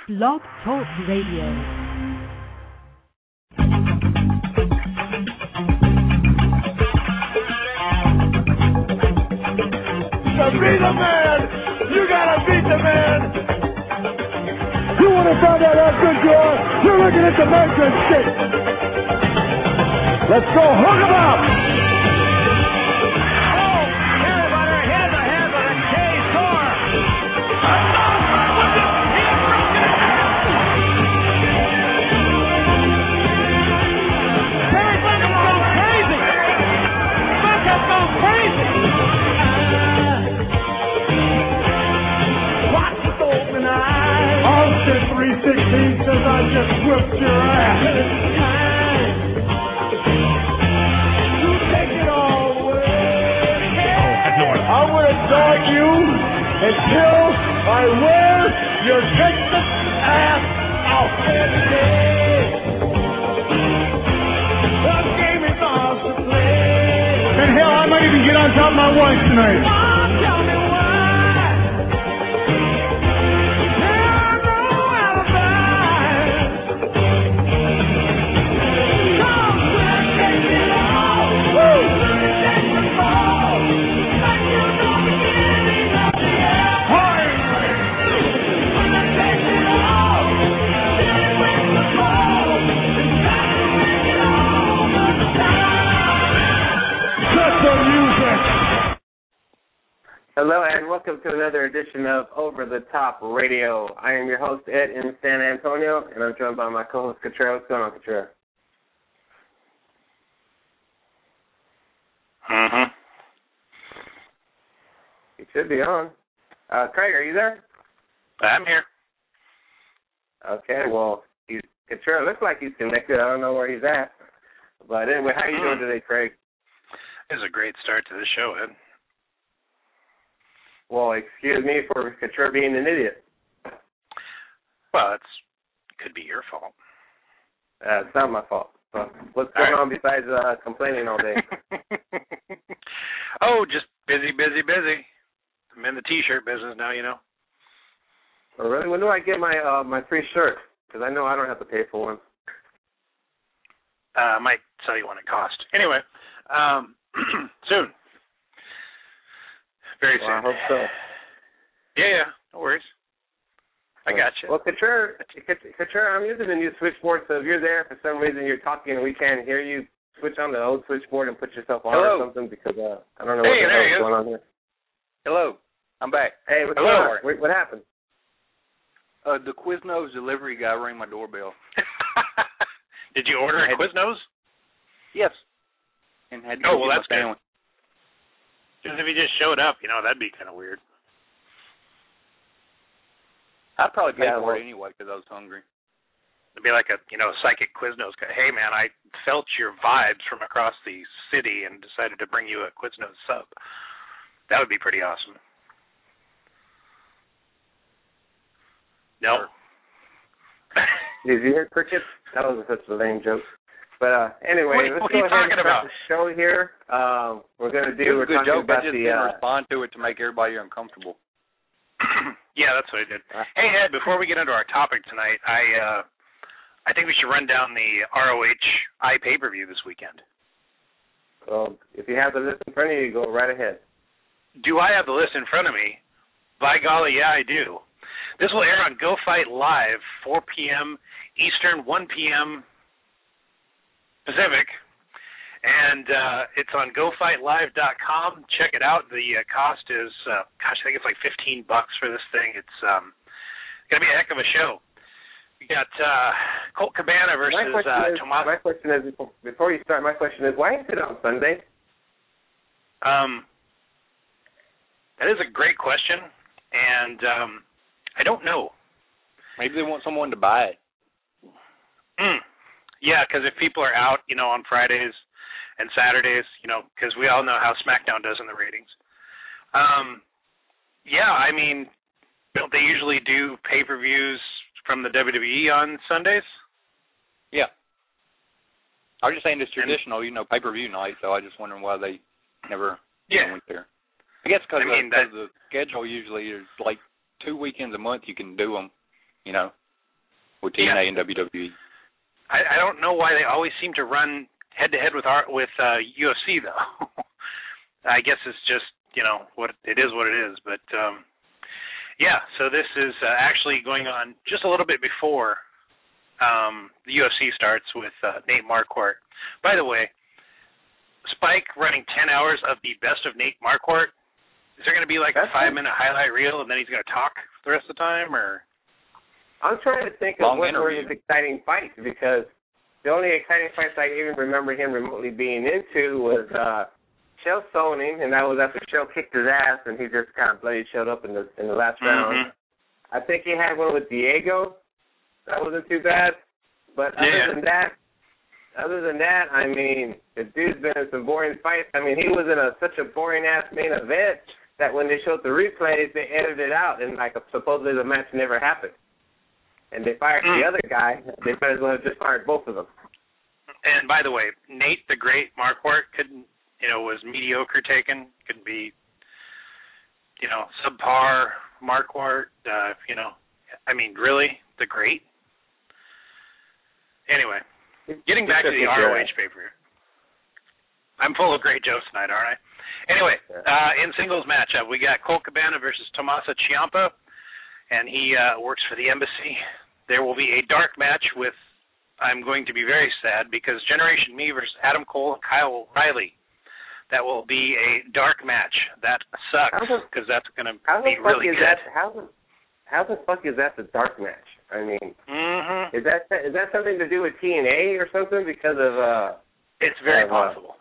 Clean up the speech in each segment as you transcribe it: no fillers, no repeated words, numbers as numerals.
Blog Talk Radio. To be the man, you gotta beat the man. You wanna find out how good you are? You're looking at the Matrix shit. Let's go, hook 'em up. Oh, everybody, here's a head with a K-Star. Terry Funk has gone crazy. Funk has gone crazy. Austin 316 says I just whipped your ass. You take it all away. I'm gonna dog you until I wear your Texas ass out. The game is off to play. And hell, I might even get on top of my wife tonight. Tell me why. Hello and welcome to another edition of Over the Top Radio. I am your host, Ed, in San Antonio, and I'm joined by my co-host, Cottrell. What's going on, Cottrell? You should be on. Craig, are you there? I'm here. Okay, well, Cottrell looks like he's connected. I don't know where he's at. But anyway, how are you doing today, Craig? This is a great start to the show, Ed. Well, excuse me for Cottrell being an idiot. Well, it could be your fault. It's not my fault. So what's going on besides complaining all day? Oh, just busy. I'm in the T-shirt business now, you know. Oh, really? When do I get my my free shirt? Because I know I don't have to pay for one. I might tell you what it cost. Anyway, soon. Very soon. I hope so. Yeah, no worries. I got you. Well, Cottrell, I'm using the new switchboard, so if you're there for some reason you're talking and we can't hear you, switch on the old switchboard and put yourself on or something because I don't know what the hell is going on here. Hello, I'm back. Hey, what's going on? What happened? The Quiznos delivery guy rang my doorbell. Did you order a Quiznos? Yes. And had to that's good. Because if he just showed up, that'd be kind of weird. I'd probably pay for it anyway because I was hungry. It'd be like a, psychic Quiznos guy. Hey, man, I felt your vibes from across the city and decided to bring you a Quiznos sub. That would be pretty awesome. No. Did you hear crickets? That was such a lame joke. But anyway, let's go ahead and start the show here. We're going to do. We're talking joke. about I just didn't respond to it to make everybody uncomfortable. Yeah, that's what I did. Hey, Ed, before we get into our topic tonight, I think we should run down the ROH pay-per-view this weekend. Well, if you have the list in front of you, go right ahead. Do I have the list in front of me? By golly, yeah, I do. This will air on Go Fight Live, 4 p.m. Eastern, 1 p.m. Pacific, and it's on GoFightLive.com. Check it out. The cost is, I think it's like $15 for this thing. It's going to be a heck of a show. We got Colt Cabana versus Tommaso. My question is, before you start, my question is, why is it on Sunday? That is a great question, and I don't know. Maybe they want someone to buy it. Yeah, because if people are out, on Fridays and Saturdays, because we all know how SmackDown does in the ratings. Yeah, I mean, don't they usually do pay-per-views from the WWE on Sundays? Yeah. I was just saying it's traditional, pay-per-view night, so I just wondering why they never went there. I guess because the schedule usually is like 2 weekends a month you can do them, with TNA and WWE. I don't know why they always seem to run head-to-head with UFC, though. I guess it's just, what it is, but so this is actually going on just a little bit before the UFC starts with Nate Marquardt. By the way, Spike running 10 hours of the best of Nate Marquardt. Is there going to be like a 5-minute highlight reel and then he's going to talk the rest of the time, or? I'm trying to think of what were his exciting fights, because the only exciting fights I even remember him remotely being into was Chael Sonnen, and that was after Chael kicked his ass and he just kind of bloody showed up in the last round. I think he had one with Diego. That wasn't too bad. But other than that, I mean, the dude's been in some boring fights. I mean, he was in such a boring-ass main event that when they showed the replays, they edited it out, and supposedly the match never happened. And they fired the other guy. They might as well have just fired both of them. And by the way, Nate the Great Marquardt was mediocre taken. Could be, subpar Marquardt. I mean, really, the Great. Anyway, getting back to the ROH pay-per-view. I'm full of great jokes tonight, aren't I? Anyway, in singles matchup, we got Colt Cabana versus Tommaso Ciampa, and he works for the Embassy. There will be a dark match with, I'm going to be very sad, because Generation Me versus Adam Cole and Kyle O'Reilly. That will be a dark match. That sucks, because that's going to be really good. How the fuck is that the dark match? I mean, is that something to do with TNA or something? Because of it's very possible.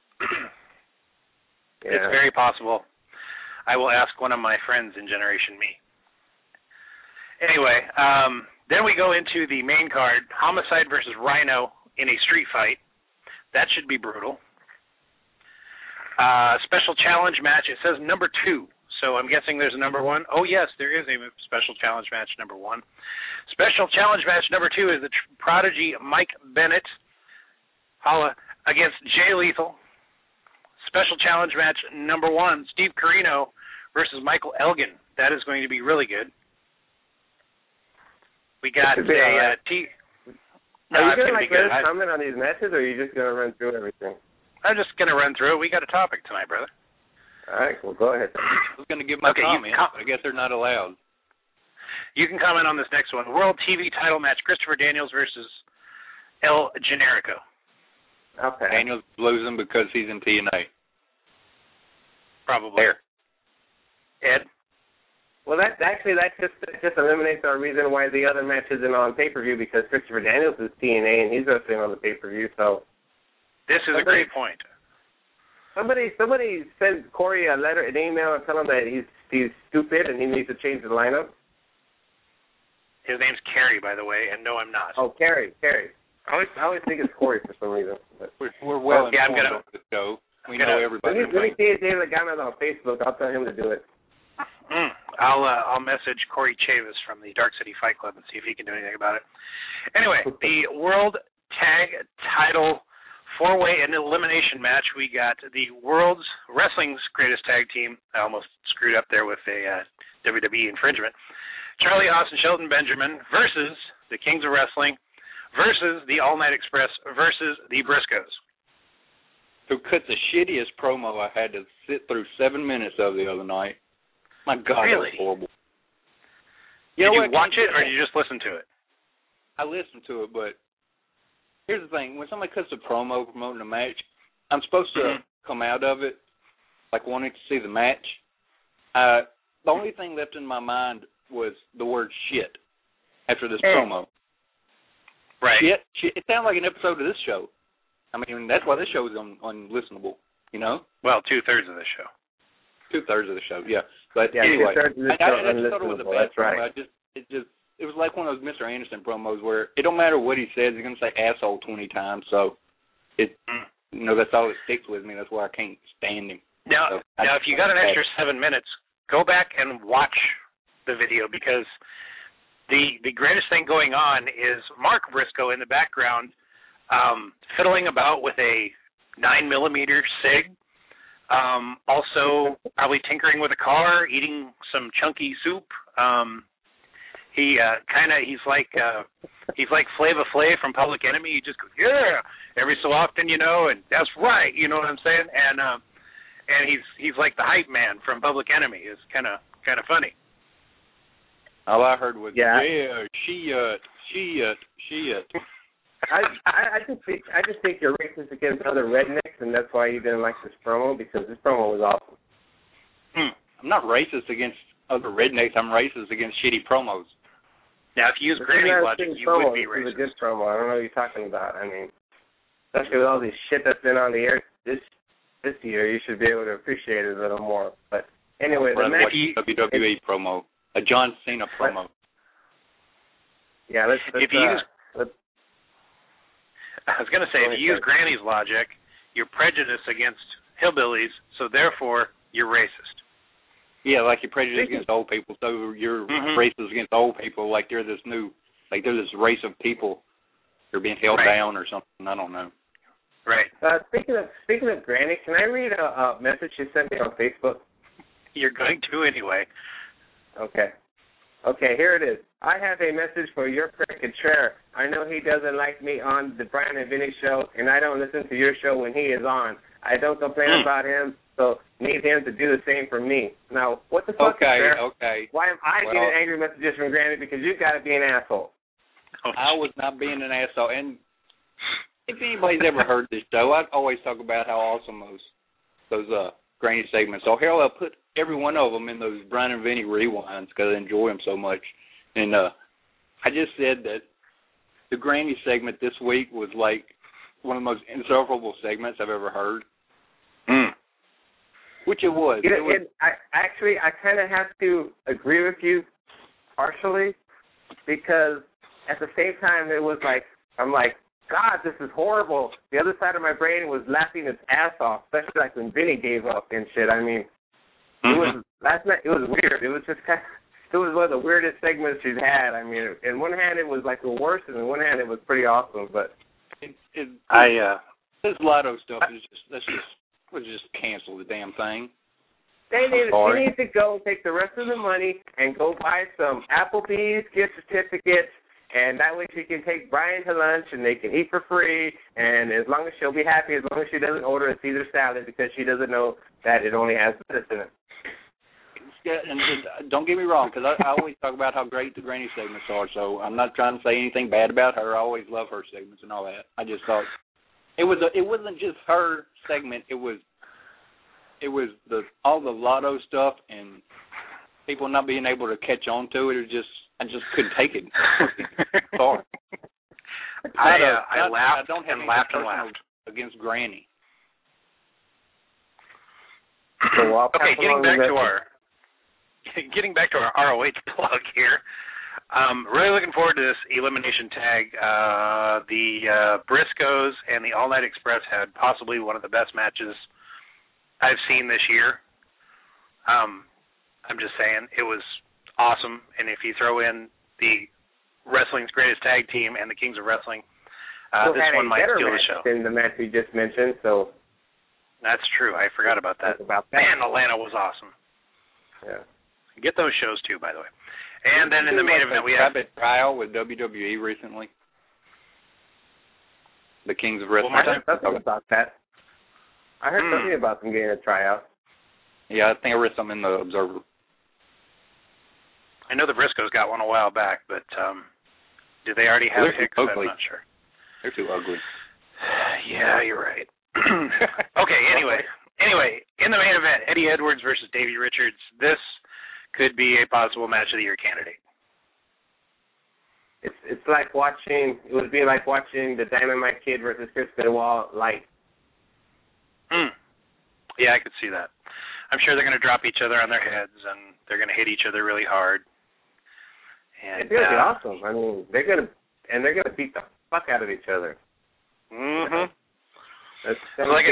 It's very possible. I will ask one of my friends in Generation Me. Anyway, then we go into the main card, Homicide versus Rhino in a street fight. That should be brutal. Special challenge match. It says number 2, so I'm guessing there's a number 1. Oh, yes, there is a special challenge match number 1. Special challenge match number 2 is the Prodigy Mike Bennett against Jay Lethal. Special challenge match number 1, Steve Corino versus Michael Elgin. That is going to be really good. We got Are you going to let us comment on these matches, or are you just going to run through everything? I'm just going to run through it. We got a topic tonight, brother. All right, well, go ahead. I was going to give my comment, but I guess they're not allowed. You can comment on this next one. World TV title match, Christopher Daniels versus El Generico. Okay. Daniels losing because he's in TNA. Probably. There. Ed? Well, that just eliminates our reason why the other match isn't on pay-per-view, because Christopher Daniels is TNA and he's wrestling on the pay-per-view. So this is a great point. Somebody send Corey an email and tell him that he's stupid and he needs to change the lineup. His name's Kerry, by the way, and no, I'm not. Oh, Kerry. I always think it's Corey for some reason. But we're well informed of the show. We know everybody. Let me see if David Lagana on Facebook. I'll tell him to do it. I'll message Corey Chavis from the Dark City Fight Club and see if he can do anything about it. Anyway, the World Tag Title 4-way and elimination match. We got the world's wrestling's greatest tag team. I almost screwed up there with a WWE infringement. Charlie Haas and Shelton Benjamin versus the Kings of Wrestling versus the All Night Express versus the Briscoes. Who cut the shittiest promo I had to sit through 7 minutes of the other night. My God, really? That was horrible. Did you watch it, or did you just listen to it? I listened to it, but here's the thing. When somebody cuts a promo promoting a match, I'm supposed to come out of it like wanting to see the match. The only thing left in my mind was the word shit after this promo. Right. Shit. It sounded like an episode of this show. I mean, that's why this show is unlistenable, you know? Well, 2/3 of the show. 2/3 of the show, yeah. But yeah, anyway, I just thought it was a bad promo. Right. It was like one of those Mr. Anderson promos where it don't matter what he says, he's going to say asshole 20 times. So, that's all it sticks with me. That's why I can't stand him. Now, if you got an extra 7 minutes, go back and watch the video, because the greatest thing going on is Mark Briscoe in the background fiddling about with a 9mm SIG. Also, probably tinkering with a car, eating some chunky soup. he's like Flava Flav from Public Enemy. He just goes, yeah, every so often, and that's right, you know what I'm saying? And he's like the hype man from Public Enemy. It's kind of funny. All I heard was, yeah, she. I just think you're racist against other rednecks, and that's why you didn't like this promo, because this promo was awesome. I'm not racist against other rednecks. I'm racist against shitty promos. Now, if you use Granny's logic, you would be racist. This is a good promo. I don't know what you're talking about. I mean, especially with all this shit that's been on the air this year, you should be able to appreciate it a little more. But anyway, the match, WWE promo, a John Cena promo. Yeah, let's I was going to say, if you use Granny's logic, you're prejudiced against hillbillies, so therefore you're racist. Yeah, like you're prejudiced against old people, so you're racist against old people, like they're this race of people that are being held down or something. I don't know. Right. Speaking of Granny, can I read a message you sent me on Facebook? You're going to anyway. Okay, here it is. I have a message for your prick Contreras. I know he doesn't like me on the Brian and Vinny show, and I don't listen to your show when he is on. I don't complain about him, so need him to do the same for me. Now, what the fuck, Contreras? Okay. Why am I getting angry messages from Granny? Because you got to be an asshole. I was not being an asshole. And if anybody's ever heard this show, I always talk about how awesome those Granny segments are. Hell, I'll put every one of them in those Brian and Vinny rewinds because I enjoy them so much. And I just said that the Granny segment this week was like one of the most insufferable segments I've ever heard. Which it was. I kind of have to agree with you partially, because at the same time it was like, I'm like, God, this is horrible. The other side of my brain was laughing its ass off, especially like when Vinny gave up and shit. I mean, it was last night. It was weird. It was just it was one of the weirdest segments she's had. I mean, in one hand it was like the worst, and in one hand it was pretty awesome. But this Lotto stuff is let's just cancel the damn thing. They need to go take the rest of the money and go buy some Applebee's gift certificates, and that way she can take Brian to lunch and they can eat for free, and as long as she'll be happy, as long as she doesn't order a Caesar salad because she doesn't know that it only has lettuce in it. Yeah, and don't get me wrong, because I always talk about how great the Granny segments are, so I'm not trying to say anything bad about her. I always love her segments and all that. I just thought it wasn't just her segment. It was all the Lotto stuff and people not being able to catch on to it. I just couldn't take it. Sorry. I laughed I don't have and laughed and laughed against Granny. So okay, getting back to our ROH plug here. Really looking forward to this elimination tag. The Briscoes and the All Night Express had possibly one of the best matches I've seen this year. I'm just saying, it was awesome. And if you throw in the Wrestling's Greatest Tag Team and the Kings of Wrestling, this one might steal the show. In the match we just mentioned, so that's true. I forgot about that. Man, Atlanta was awesome. Yeah. Get those shows too, by the way. And then in the main event, we have a trial with WWE recently. The Kings of Wrestling. I heard something about that. I heard something about them getting a tryout. Yeah, I think I read something in the Observer. I know the Briscoes got one a while back, but do they already have Hicks? I'm not sure. They're too ugly. Yeah, you're right. Okay, anyway, in the main event, Eddie Edwards versus Davey Richards. This could be a possible match of the year candidate. It's like watching. It would be like watching the Dynamite Kid versus Chris Benoit light. Yeah, I could see that. I'm sure they're going to drop each other on their heads and they're going to hit each other really hard. And, it's going to be awesome. I mean, they're going to beat the fuck out of each other. Like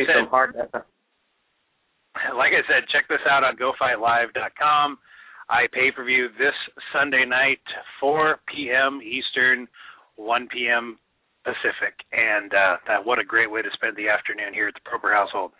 I said, check this out on GoFightLive.com. I pay-per-view this Sunday night, 4 p.m. Eastern, 1 p.m. Pacific. And what a great way to spend the afternoon here at the Proper household.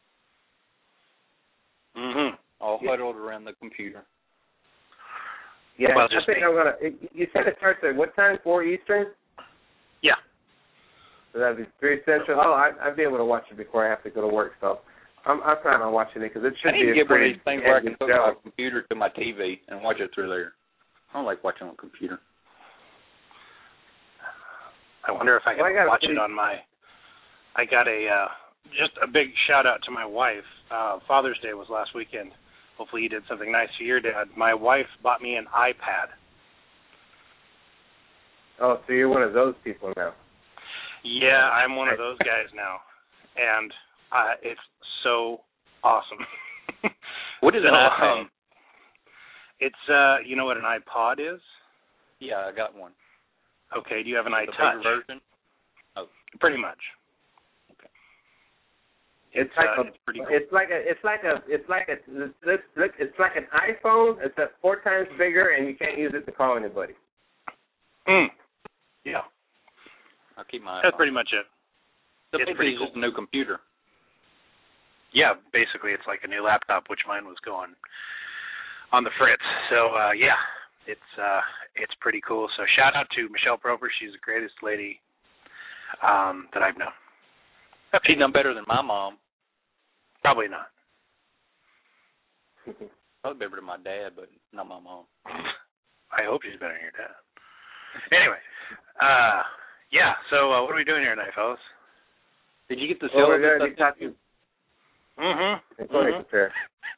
All huddled around the computer. Yeah, well, I think I'm gonna. You said it starts at what time? 4 Eastern. Yeah. So that'd be 3 Central. Oh, I'd be able to watch it before I have to go to work. So I'm planning on watching it because it should I need be to get one of pretty these things where I can hook show. my computer to my TV and watch it through there. I don't like watching on a computer. I wonder if I can watch it on my. I got just a big shout out to my wife. Father's Day was last weekend. Hopefully you did something nice for your dad. My wife bought me an iPad. Oh, so you're one of those people now. Yeah, I'm one of those guys now, and it's so awesome. What is an iPad? It's you know what an iPod is? Yeah, I got one. Okay, do you have an The iTouch? bigger version? Oh, pretty much. Okay. It's pretty cool. It's like an iPhone, except 4 times bigger, and you can't use it to call anybody. Yeah. I'll keep my iPhone. That's pretty much it. It's pretty just cool. a new computer. Yeah, basically it's like a new laptop, which mine was going on the fritz. So yeah, it's pretty cool. So shout out to Michelle Proper. She's the greatest lady that I've known. She's done better than my mom. Probably not. Probably better than my dad, but not my mom. I hope she's better than your dad. Anyway, yeah. So what are we doing here tonight, fellas? Did you get the We're syllabus? going to be talking. Mm-hmm. Go ahead, Chair.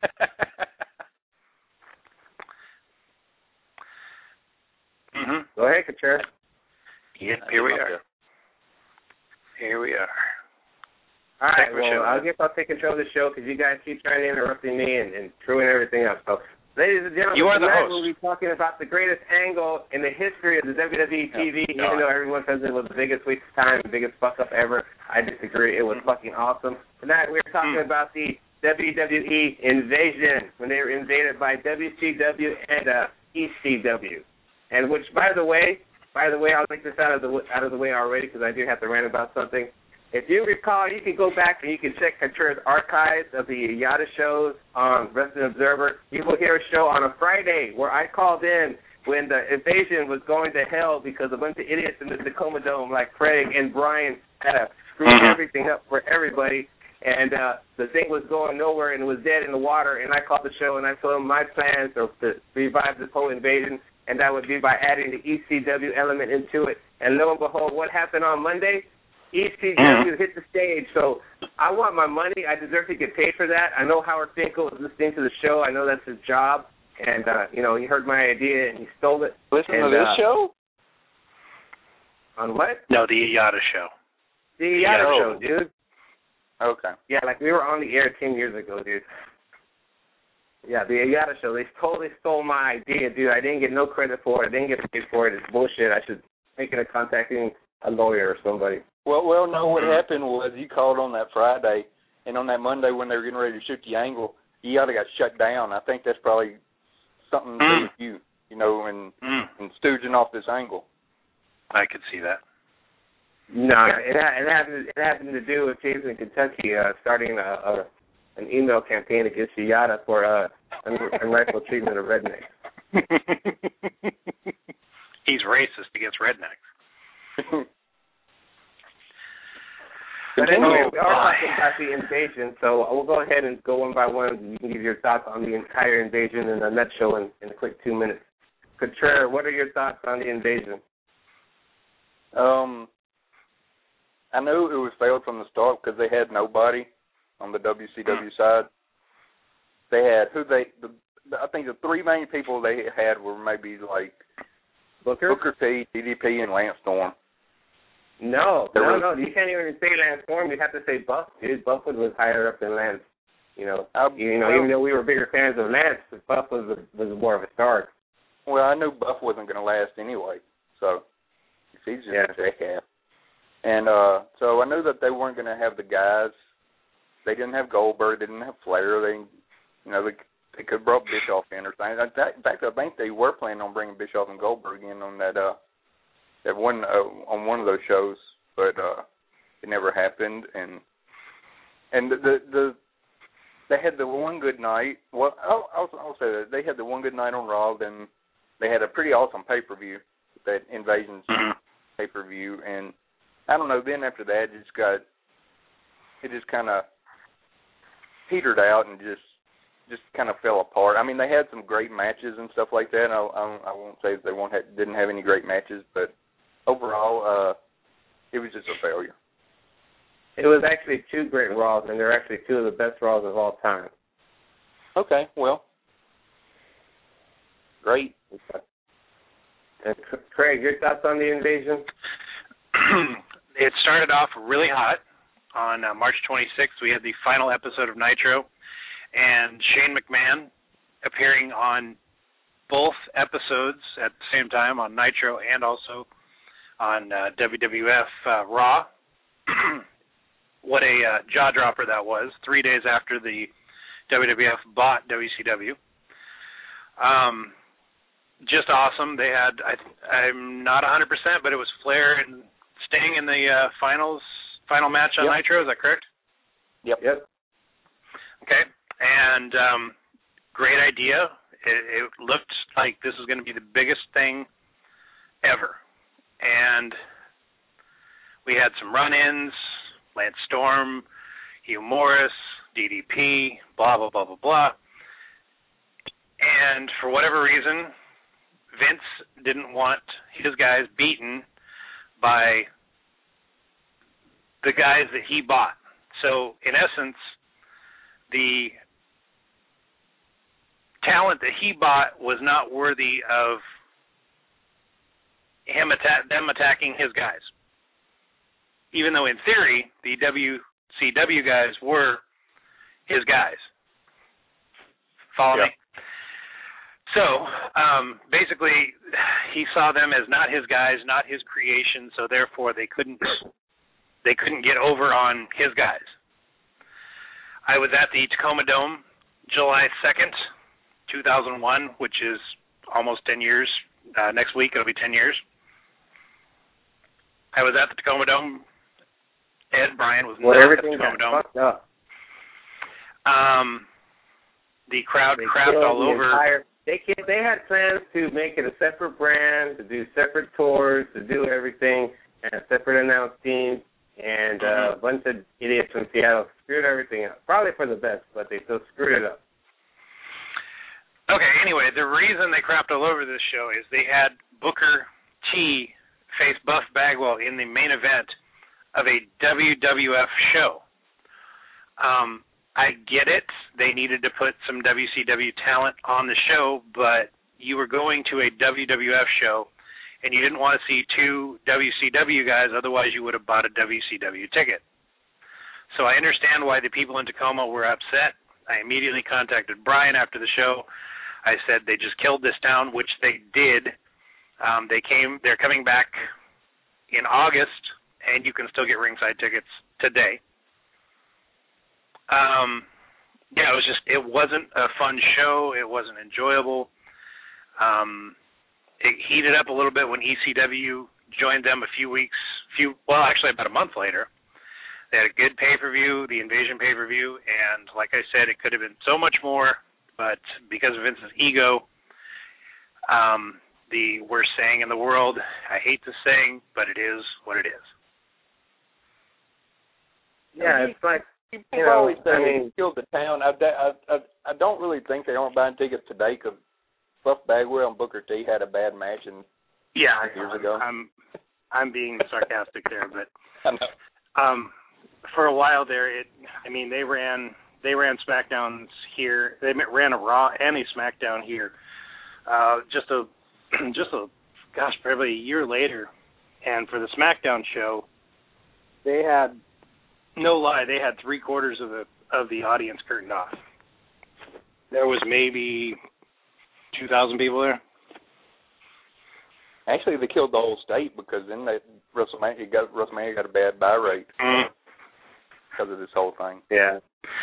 Mm-hmm. Go ahead, Chair. Yep, here we are. Here we are. All right, well, I guess I'll take control of the show because you guys keep trying to interrupting me and screwing everything up. So, ladies and gentlemen, you are the tonight host. we'll be talking about the greatest angle in the history of the WWE TV, even though everyone says it was the biggest waste of time, the biggest fuck-up ever. I disagree. It was fucking awesome. Tonight we're talking about the WWE Invasion, when they were invaded by WCW and ECW. And which, by the way, I'll take this out of the way already because I do have to rant about something. If you recall, you can go back and you can check Contreras' archives of the Yada shows on Wrestling Observer. You will hear a show on a Friday where I called in when the invasion was going to hell because a bunch of idiots in the Tacoma Dome like Craig and Brian had screwed everything up for everybody. And the thing was going nowhere and it was dead in the water. And I called the show and I told them my plans are to revive this whole invasion, and that would be by adding the ECW element into it. And lo and behold, what happened on Monday? ECW hit the stage. So I want my money. I deserve to get paid for that. I know Howard Finkel is listening to the show. I know that's his job. And, he heard my idea and he stole it. Listen to this show? On what? No, the Yada show. The Yada show, dude. Okay. Yeah, like we were on the air 10 years ago, dude. Yeah, the Yada show. They totally stole my idea, dude. I didn't get no credit for it. I didn't get paid for it. It's bullshit. I should make it a contacting a lawyer or somebody. Well, no, what happened was you called on that Friday, and on that Monday when they were getting ready to shoot the angle, Yada got shut down. I think that's probably something to do with you, and stooging off this angle. I could see that. No, it happened to do with teams in Kentucky starting an email campaign against Yada for unrightful treatment of rednecks. He's racist against rednecks. But anyway, we are talking about the invasion, so we'll go ahead and go one by one. You can give your thoughts on the entire invasion in a nutshell in a quick 2 minutes. Contreras, what are your thoughts on the invasion? I knew it was failed from the start because they had nobody on the WCW side. They had I think the three main people they had were maybe like Booker T, DDP, and Lance Storm. No, you can't even say Lance Storm. You have to say Buff, dude. Buff was higher up than Lance. Even though we were bigger fans of Lance, Buff was more of a star. Well, I knew Buff wasn't going to last anyway, so he's just a jackass. And so I knew that they weren't going to have the guys. They didn't have Goldberg. They didn't have Flair. They could have brought Bischoff in or something. In fact, I think they were planning on bringing Bischoff and Goldberg in on that one on one of those shows, but it never happened. And they had the one good night. Well, I'll say that they had the one good night on Raw. Then they had a pretty awesome pay-per-view, that Invasion pay-per-view, and I don't know, then after that it just kind of petered out and just kind of fell apart. I mean, they had some great matches and stuff like that. I won't say that they didn't have any great matches, but overall, it was just a failure. It was actually 2 great Raws, and they're actually 2 of the best Raws of all time. Okay, well, great. And Craig, your thoughts on the Invasion? It started off really hot. On March 26th, we had the final episode of Nitro, and Shane McMahon appearing on both episodes at the same time, on Nitro and also on WWF Raw. What a jaw-dropper that was, 3 days after the WWF bought WCW. Just awesome. They had, I'm not 100%, but it was Flair and Sting in the final match on Nitro. Is that correct? Yep. Okay. And great idea. It looked like this was going to be the biggest thing ever. And we had some run-ins, Lance Storm, Hugh Morris, DDP, blah, blah, blah, blah, blah. And for whatever reason, Vince didn't want his guys beaten by the guys that he bought. So, in essence, the talent that he bought was not worthy of them attacking his guys. Even though, in theory, the WCW guys were his guys. Follow me? So, basically, he saw them as not his guys, not his creation, so therefore they couldn't get over on his guys. I was at the Tacoma Dome July 2nd, 2001, which is almost 10 years. Next week it'll be 10 years. I was at the Tacoma Dome. Ed Bryan was not at the Tacoma Dome. Fucked up. The crowd crapped all over. They had plans to make it a separate brand, to do separate tours, to do everything, and a separate announce team, and a bunch of idiots from Seattle screwed everything up. Probably for the best, but they still screwed it up. Okay, anyway, the reason they crapped all over this show is they had Booker T face Buff Bagwell in the main event of a WWF show. I get it. They needed to put some WCW talent on the show, but you were going to a WWF show, and you didn't want to see 2 WCW guys, otherwise you would have bought a WCW ticket. So I understand why the people in Tacoma were upset. I immediately contacted Brian after the show. I said they just killed this town, which they did. They're coming back in August, and you can still get ringside tickets today. It wasn't a fun show. It wasn't enjoyable. It heated up a little bit when ECW joined them about a month later. They had a good pay-per-view, the Invasion pay-per-view, and like I said, it could have been so much more, but because of Vince's ego, the worst saying in the world, I hate this saying, but it is what it is. Yeah, it's like, people always say he killed the town. I don't really think they aren't buying tickets today because Buff Bagwell and Booker T had a bad match years ago. I'm being sarcastic there, but I know. For a while there, they ran SmackDowns here. They ran a Raw and a SmackDown here. Probably a year later, and for the SmackDown show, they had. No lie, they had 3/4 of the audience curtained off. There was maybe 2,000 people there. Actually, they killed the whole state because then WrestleMania got a bad buy rate because of this whole thing. Yeah.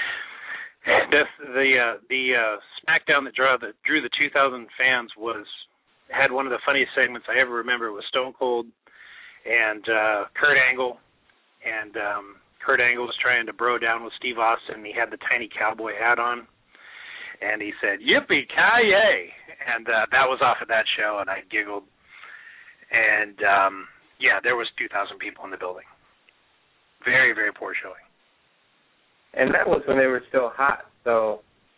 The SmackDown that drew the 2,000 fans had one of the funniest segments I ever remember. It was Stone Cold and Kurt Angle, and Kurt Angle was trying to bro down with Steve Austin, and he had the tiny cowboy hat on, and he said, "Yippee-ki-yay!" And that was off of that show, and I giggled. And, there was 2,000 people in the building. Very, very poor showing. And that was when they were still hot, so,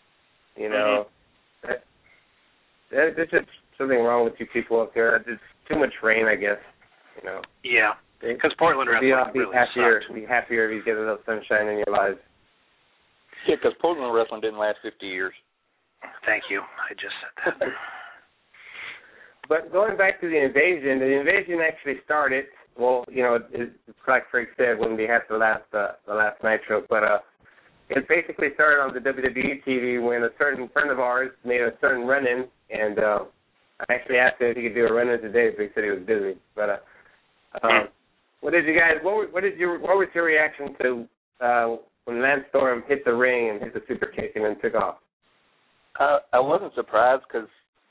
there's just something wrong with you people up there. It's too much rain, I guess, Yeah, because Portland wrestling really sucked. Be happier if you get enough sunshine in your lives. Yeah, because Portland wrestling didn't last 50 years. Thank you. I just said that. But going back to the invasion actually started. Well, it's like Frank said, wouldn't be half the last Nitro, but it basically started on the WWE TV when a certain friend of ours made a certain run-in, and I actually asked him if he could do a run-in today, but he said he was busy. But what did you guys? What was your reaction to when Lance Storm hit the ring and hit the super kick and then took off? I wasn't surprised because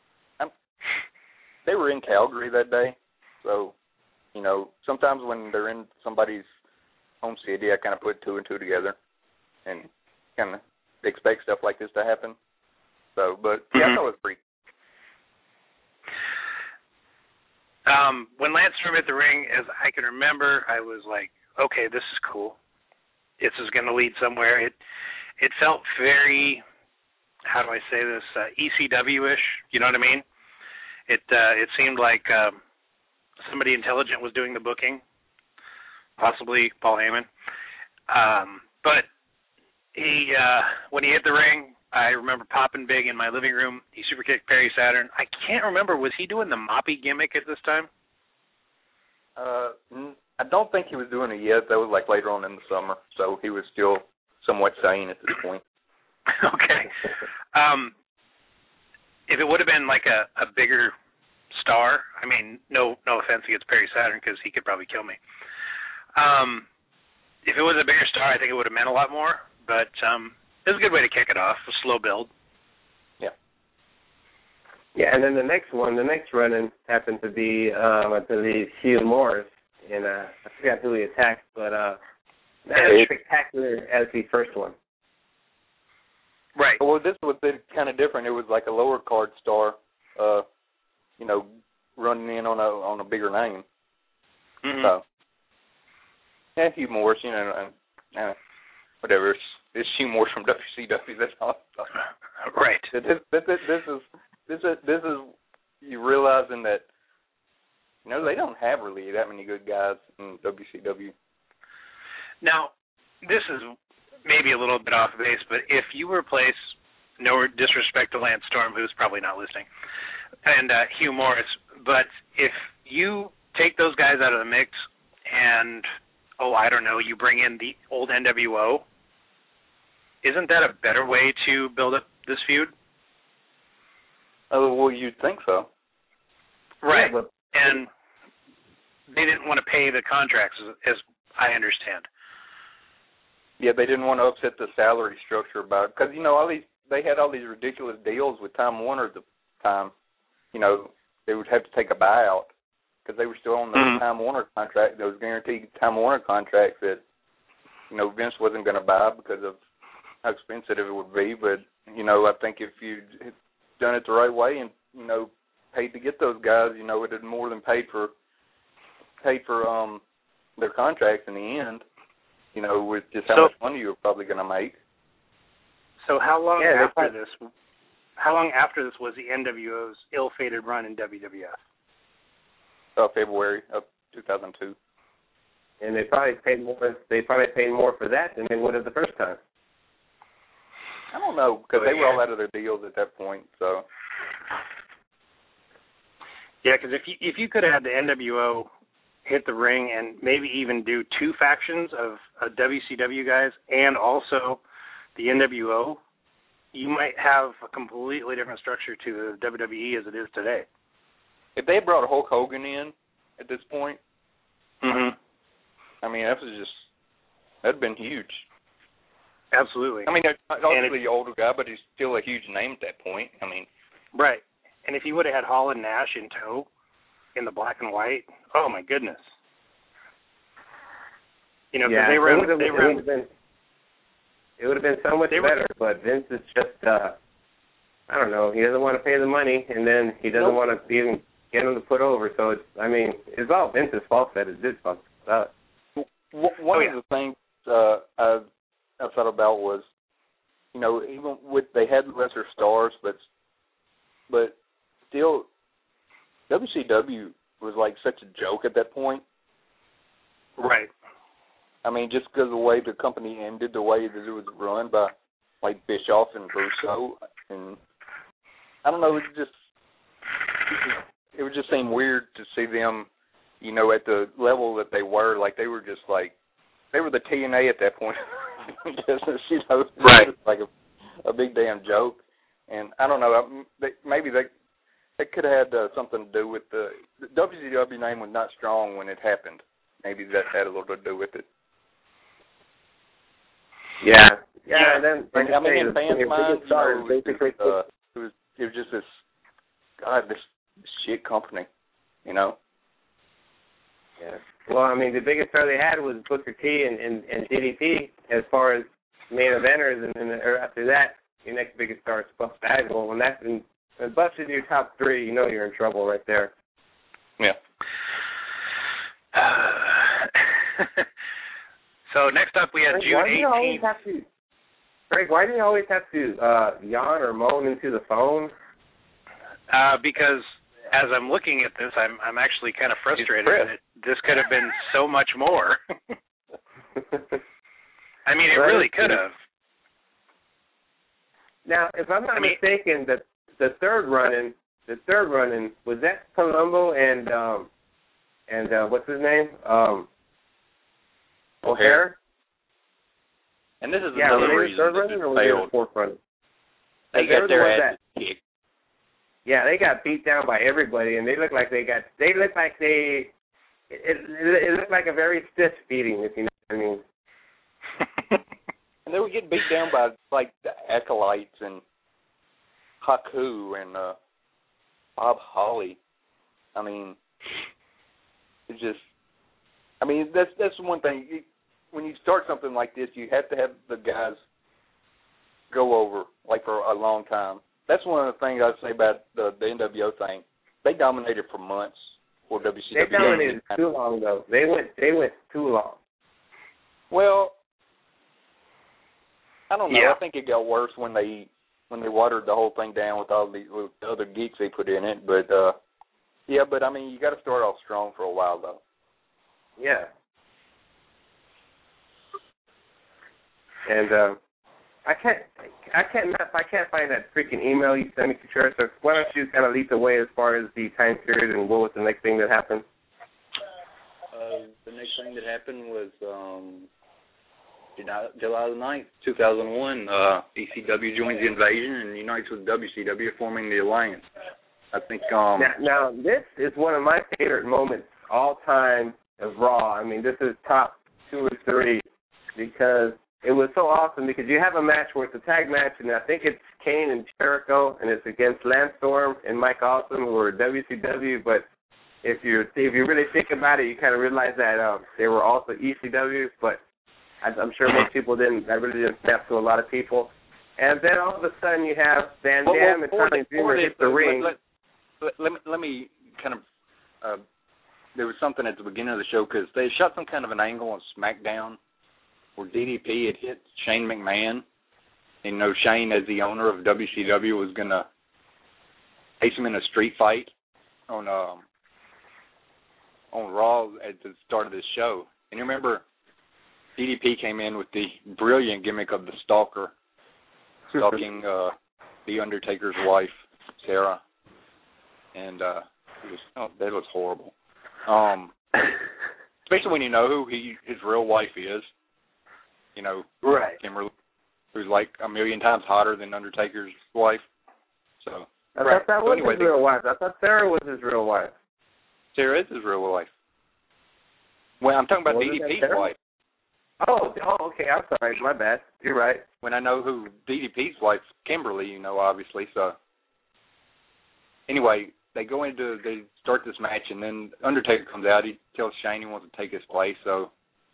they were in Calgary that day, so sometimes when they're in somebody's home city, I kind of put two and two together and kind of expect stuff like this to happen. So, but yeah, I thought it was pretty. When Lance Storm hit the ring, as I can remember, I was like, okay, this is cool. This is going to lead somewhere. It felt very, how do I say this, ECW-ish, you know what I mean? It seemed like somebody intelligent was doing the booking, possibly Paul Heyman. But he, when he hit the ring, I remember popping big in my living room. He super kicked Perry Saturn. I can't remember, was he doing the moppy gimmick at this time? I don't think he was doing it yet. That was like later on in the summer, so he was still somewhat sane at this point. Okay. If it would have been like a bigger star, I mean, no offense against Perry Saturn because he could probably kill me. If it was a bigger star, I think it would have meant a lot more, but it was a good way to kick it off, a slow build. Yeah. Yeah, and then the next run-in happened to be, I believe, Hugh Morris, and I forgot who he attacked, but not as spectacular as the first one. Right. Well, this was kind of different. It was like a lower card star, running in on a bigger name. Mm-hmm. So, yeah, Hugh Morris, whatever. It's Hugh Morris from WCW. That's all. Right. This is you realizing that they don't have really that many good guys in WCW. Now, this is maybe a little bit off base, but if you were placed, no disrespect to Lance Storm, who's probably not listening, and Hugh Morris, but if you take those guys out of the mix and, I don't know, you bring in the old NWO, isn't that a better way to build up this feud? Oh, well, you'd think so. Right. Yeah, and they didn't want to pay the contracts, as I understand. Yeah, they didn't want to upset the salary structure about it. Because, they had all these ridiculous deals with Time Warner at the time. They would have to take a buyout because they were still on the Time Warner contract, those guaranteed Time Warner contracts that, Vince wasn't going to buy because of how expensive it would be. But, I think if you'd done it the right way and, paid to get those guys, it had more than paid for their contracts in the end, with just how much money you were probably going to make. So how long after this was the NWO's ill-fated run in WWF? February of 2002. And they probably paid more for that than they would have the first time. I don't know, because they were all out of their deals at that point. So. Yeah, because if you could have had the NWO hit the ring and maybe even do two factions of WCW guys and also the NWO, you might have a completely different structure to the WWE as it is today. If they brought Hulk Hogan in at this point, I mean, that'd been huge. Absolutely. I mean, obviously the older guy, but he's still a huge name at that point. I mean, right. And if you would have had Hall and Nash in tow in the black and white, oh my goodness. Because they were. It would have been so much better, but Vince is just I don't know. He doesn't want to pay the money, and then he doesn't want to even get him to put over. So it's all Vince's fault that it did fuck up. One of the things I thought about was, even with they had lesser stars, but still, WCW was like such a joke at that point. Right. I mean, just because of the way the company ended, the way that it was run by like Bischoff and Russo, and I don't know, it would just seem weird to see them, at the level that they were. Like they were just like they were the TNA at that point. Right. Like a big damn joke. And I don't know, maybe that could have had something to do with the WCW name was not strong when it happened. Maybe that had a little bit to do with it. Yeah. And then, in fans' minds, it was just this shit company, Yeah. Well, I mean, the biggest star they had was Booker T and DDP as far as main eventers, and then after that, your next biggest star is Buff Bagwell. When Buff's in your top three, you're in trouble right there. Yeah. So next up, we have June 18th. Greg, why do you always have to yawn or moan into the phone? Because as I'm looking at this, I'm actually kind of frustrated that this could have been so much more. I mean, it really could have. Now, if I'm not mistaken, the third run-in was that Columbo and what's his name? O'Hare. And this is another reason that it failed. Fourth run? They got their ass kicked. Yeah, they got beat down by everybody, and it looked like a very stiff beating, if you know what I mean. And they would get beat down by like the Acolytes and Haku and Bob Holly. I mean, it's just. I mean, that's one thing. When you start something like this, you have to have the guys go over like for a long time. That's one of the things I'd say about the NWO thing. They dominated for months for WCW. They dominated too long, though. They went too long. Well, I don't know. Yeah. I think it got worse when they watered the whole thing down with all the other geeks they put in it. But but I mean, you got to start off strong for a while, though. Yeah. And I can't find that freaking email you sent me to church. So why don't you kind of lead the way as far as the time period and what was the next thing that happened? The next thing that happened was July the 9th, 2001. ECW joins the invasion and unites with WCW, forming the alliance. I think. Now this is one of my favorite moments all time of Raw. I mean, this is top 2 or 3 because it was so awesome because you have a match where it's a tag match, and I think it's Kane and Jericho, and it's against Lance Storm and Mike Awesome, who are WCW. But if you really think about it, you kind of realize that they were also ECW. But I'm sure most people didn't. That really didn't snap to a lot of people. And then all of a sudden you have Van Dam and Tommy Dreamer hit the ring. Let me kind of. There was something at the beginning of the show because they shot some kind of an angle on SmackDown where DDP had hit Shane McMahon. And Shane, as the owner of WCW, was going to face him in a street fight on Raw at the start of this show. And you remember DDP came in with the brilliant gimmick of the stalker, stalking the Undertaker's wife, Sarah. And that was horrible. Especially when you know who his real wife is. Right. Kimberly, who's like a million times hotter than Undertaker's wife. So I thought that was his real wife. I thought Sarah was his real wife. Sarah is his real wife. Well, I'm talking about DDP's wife. Oh, okay. I'm sorry. My bad. You're right. When I know who DDP's wife, Kimberly, obviously. So anyway, they start this match, and then Undertaker comes out. He tells Shane he wants to take his place. So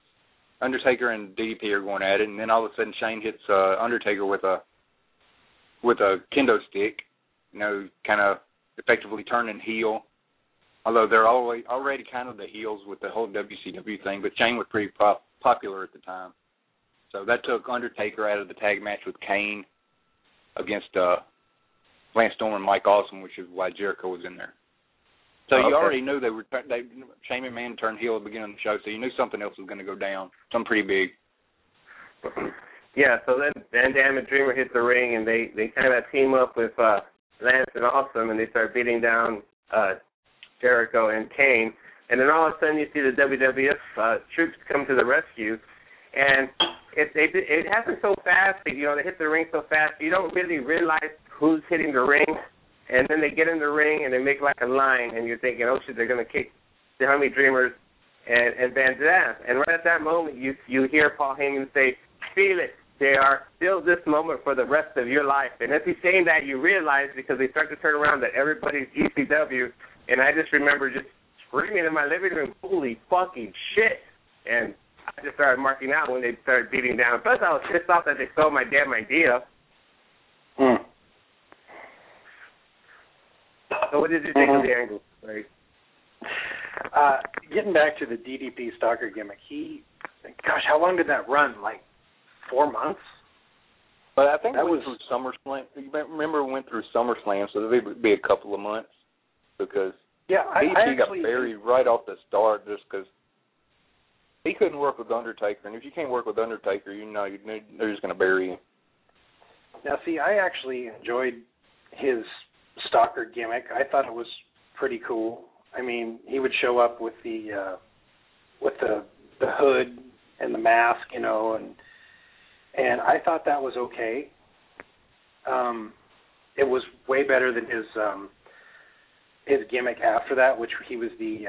Undertaker and DDP are going at it, and then all of a sudden Shane hits Undertaker with a with a kendo stick, kind of effectively turning heel. Although they're already kind of the heels with the whole WCW thing, but Shane was pretty popular at the time. So that took Undertaker out of the tag match with Kane against Lance Storm and Mike Awesome, which is why Jericho was in there. So you already knew Shane McMahon turned heel at the beginning of the show, so you knew something else was going to go down, something pretty big. Yeah, so then Van Dam and Dreamer hit the ring, and they kind of team up with Lance and Awesome, and they start beating down Jericho and Kane. And then all of a sudden you see the WWF troops come to the rescue, and it happens so fast. They hit the ring so fast, you don't really realize who's hitting the ring. And then they get in the ring, and they make like a line, and you're thinking, oh, shit, they're going to kick the Honey Dreamers and Van Dam. And right at that moment, you hear Paul Heyman say, feel it, JR, feel this moment for the rest of your life. And as he's saying that, you realize, because they start to turn around, that everybody's ECW. And I just remember just screaming in my living room, holy fucking shit. And I just started marking out when they started beating down. Plus, I was pissed off that they stole my damn idea. So what did you think of the angle? Right. Getting back to the DDP stalker gimmick, how long did that run? Like 4 months? But I think that was through SummerSlam. You remember we went through SummerSlam, so it would be a couple of months because DDP got buried right off the start just because he couldn't work with Undertaker, and if you can't work with Undertaker, they're just going to bury you. Now, see, I actually enjoyed his stalker gimmick. I thought it was pretty cool. I mean, he would show up with the hood and the mask, and I thought that was okay. It was way better than his gimmick after that, which he was the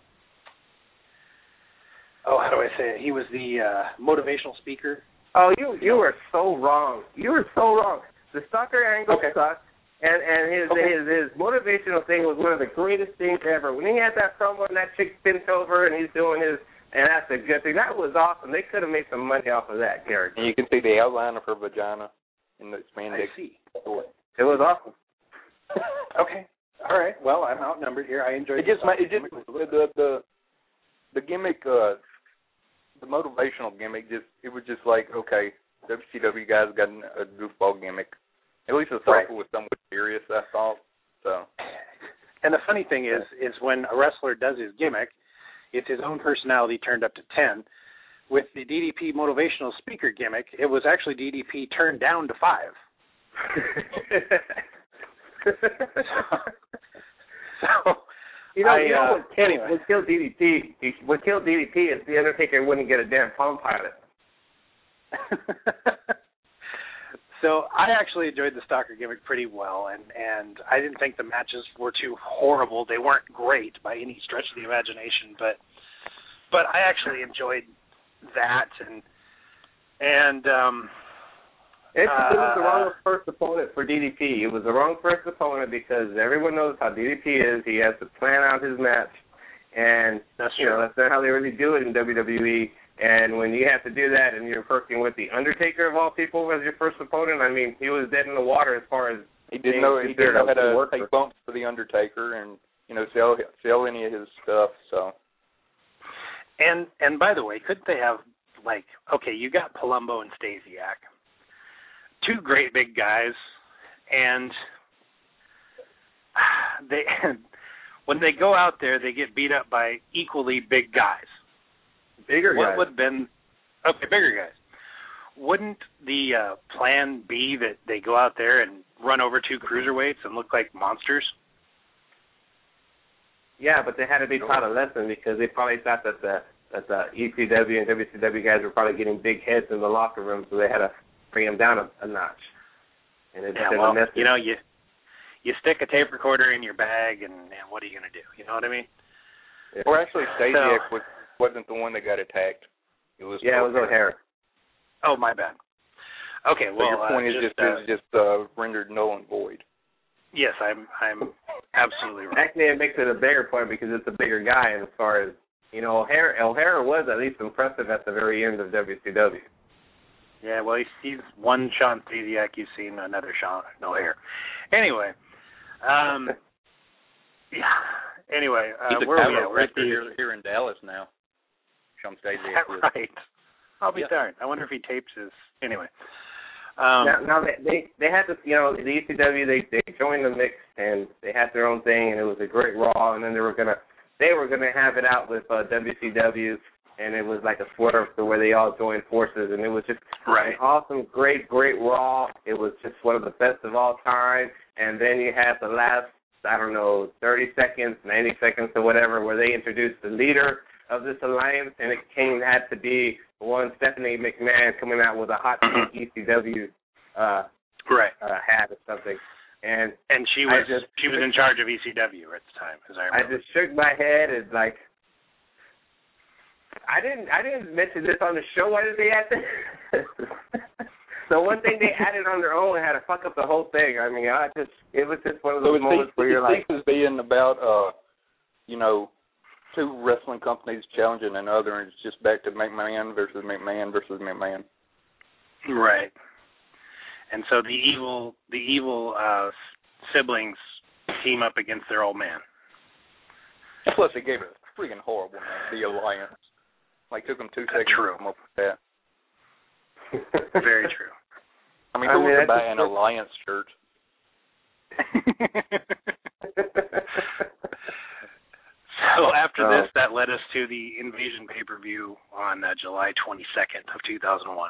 how do I say it? He was the motivational speaker. Oh, you were so wrong. You were so wrong. The stalker angle sucked. And his motivational thing was one of the greatest things ever. When he had that promo and that chick bent over and he's doing his, and that's a good thing. That was awesome. They could have made some money off of that character. And you can see the outline of her vagina in the spandex. I see. It was awesome. Okay. All right. Well, I'm outnumbered here. I enjoyed it. The gimmick, the motivational gimmick. It was just like, okay, WCW guys got a goofball gimmick. At least the cycle was somewhat serious, I thought. So. And the funny thing is when a wrestler does his gimmick, it's his own personality turned up to 10. With the DDP motivational speaker gimmick, it was actually DDP turned down to 5. What killed DDP is the Undertaker wouldn't get a damn Palm Pilot. So I actually enjoyed the stalker gimmick pretty well, and I didn't think the matches were too horrible. They weren't great by any stretch of the imagination, but I actually enjoyed that, and it was the wrong first opponent for DDP. It was the wrong first opponent because everyone knows how DDP is. He has to plan out his match, and that's not how they really do it in WWE. And when you have to do that and you're working with the Undertaker of all people as your first opponent, I mean, he was dead in the water as far as he didn't know how to take bumps for the Undertaker and sell any of his stuff. So. And by the way, couldn't they have you got Palumbo and Stasiak, two great big guys, and they when they go out there they get beat up by equally big guys. Bigger guys. What would have been bigger guys? Wouldn't the plan be that they go out there and run over two cruiserweights and look like monsters? Yeah, but they had to be taught a lesson because they probably thought that the ECW and WCW guys were probably getting big heads in the locker room, so they had to bring them down a notch. And you stick a tape recorder in your bag, and what are you going to do? You know what I mean? Yeah. Or actually, Stasiak wasn't the one that got attacked. It was O'Hara. Oh, my bad. Okay, well, your point is just rendered null and void. Yes, I'm absolutely right. Actually, it makes it a bigger point because it's a bigger guy, and as far as O'Hara was at least impressive at the very end of WCW. Yeah, well, he's one Sean Stasiak you've seen, another Sean, no hair. Anyway, yeah. Anyway, where are we at? We're at here in Dallas now. Sean Stasiak. Right. I'll be darned. I wonder if he tapes his. Anyway. Now they had to, the ECW, they joined the mix and they had their own thing, and it was a great Raw, and then they were gonna have it out with WCW, and it was like a swerve to where they all joined forces, and it was just an awesome, great Raw. It was just one of the best of all time. And then you had the last, 30 seconds, 90 seconds or whatever, where they introduced the leader of this alliance, and it had to be one Stephanie McMahon coming out with a hot ECW hat or something. And she was in charge of ECW at the time, as I remember. I just shook my head and like, I didn't mention this on the show. Why did they add this? So one thing they added on their own had to fuck up the whole thing. I mean, it was just one of those moments where you're like, it being about two wrestling companies challenging another, and it's just back to McMahon versus McMahon versus McMahon. Right. And so the evil siblings team up against their old man. Plus, they gave it a freaking horrible name, the Alliance. Like, took them 2 seconds to come up with that. Very true. I mean, who wants to buy an Alliance shirt? So after this, that led us to the Invasion pay-per-view on July 22nd of 2001.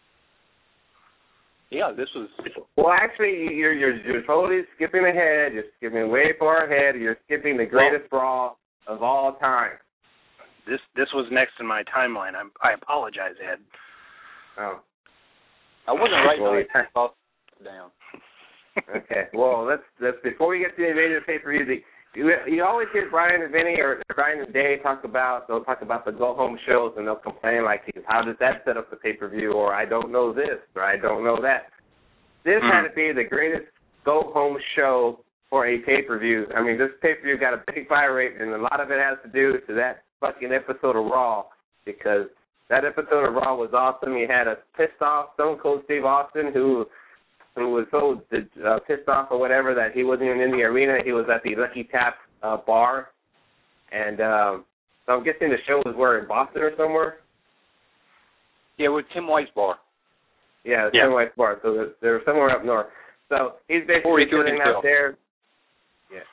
Yeah, this was... Well, actually, you're totally skipping ahead. You're skipping way far ahead. You're skipping the greatest brawl of all time. This was next in my timeline. I apologize, Ed. Oh. I wasn't writing down. Okay. Well, let's before we get to the Invasion pay-per-view, you always hear Brian and Vinny or Brian and Dave they'll talk about the go-home shows, and they'll complain like, how does that set up the pay-per-view, or I don't know this, or I don't know that. This had to be the greatest go-home show for a pay-per-view. I mean, this pay-per-view got a big buy rate, and a lot of it has to do to that fucking episode of Raw, because that episode of Raw was awesome. You had a pissed-off Stone Cold Steve Austin who was so pissed off or whatever that he wasn't even in the arena. He was at the Lucky Tap bar. And so I'm guessing the show was where, in Boston or somewhere? Yeah, with Tim White's bar. Yeah, Tim White's bar. So they were somewhere up north. So he's basically sitting out there. Yeah.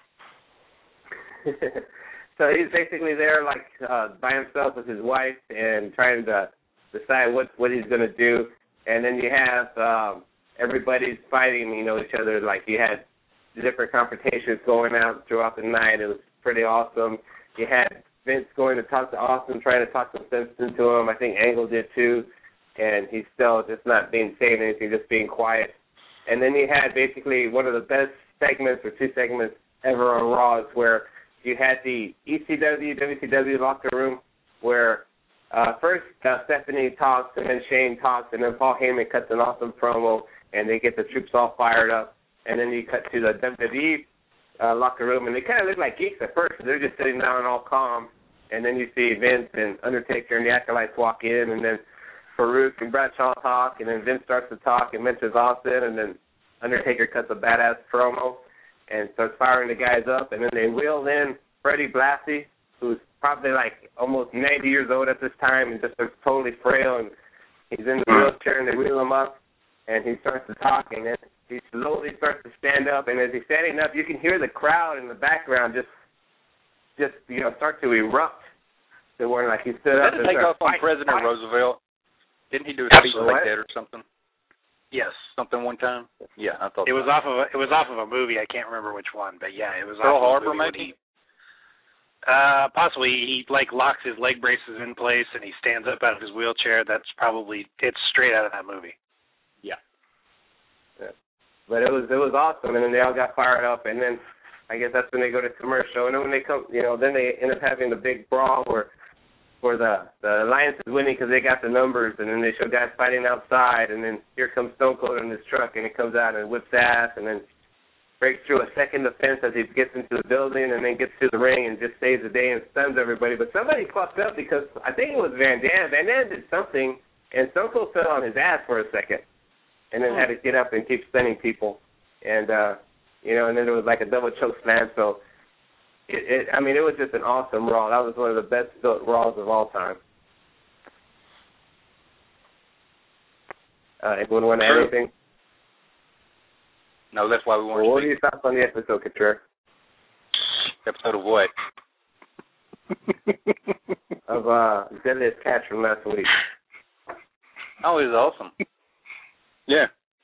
So he's basically there like by himself with his wife and trying to decide what he's going to do. And then you have... everybody's fighting, each other. Like, you had different confrontations going out throughout the night. It was pretty awesome. You had Vince going to talk to Austin, trying to talk some sense into him. I think Angle did too. And he's still just not saying anything, just being quiet. And then you had basically one of the best segments or two segments ever on Raw, where you had the ECW, WCW locker room, where first Stephanie talks, and then Shane talks, and then Paul Heyman cuts an awesome promo, and they get the troops all fired up. And then you cut to the WWE locker room, and they kind of look like geeks at first. They're just sitting down all calm. And then you see Vince and Undertaker and the Acolytes walk in, and then Farouk and Bradshaw talk, and then Vince starts to talk and mentions Austin, and then Undertaker cuts a badass promo and starts firing the guys up. And then they wheel in Freddie Blassie, who's probably like almost 90 years old at this time and just looks totally frail, and he's in the wheelchair, and they wheel him up. And he starts to talk, and then he slowly starts to stand up. And as he's standing up, you can hear the crowd in the background just start to erupt. So when like he stood up and take off on President Roosevelt. Didn't he do a speech like that or something? Yes, something one time. Yeah, I thought it was off of a movie. I can't remember which one, but yeah, it was Pearl off Harbor, of a movie. Possibly he locks his leg braces in place and he stands up out of his wheelchair. It's straight out of that movie. Yeah. But it was awesome, and then they all got fired up, and then I guess that's when they go to commercial, and then when they come, then they end up having the big brawl where the Alliance is winning because they got the numbers, and then they show guys fighting outside, and then here comes Stone Cold in his truck, and he comes out and whips ass, and then breaks through a second defense as he gets into the building, and then gets to the ring and just saves the day and stuns everybody. But somebody fucked up because I think it was Van Dam. Van Dam did something And Stone Cold fell on his ass for a second, and then had to get up and keep stunning people, and and then there was like a double choke slam. So, it was just an awesome Raw. That was one of the best built Raws of all time. Anyone want to add anything? No, that's why we want to. What are your thoughts on the episode, Contreras? Episode of what? Of Deadliest Catch from last week. Oh, it was awesome. Yeah.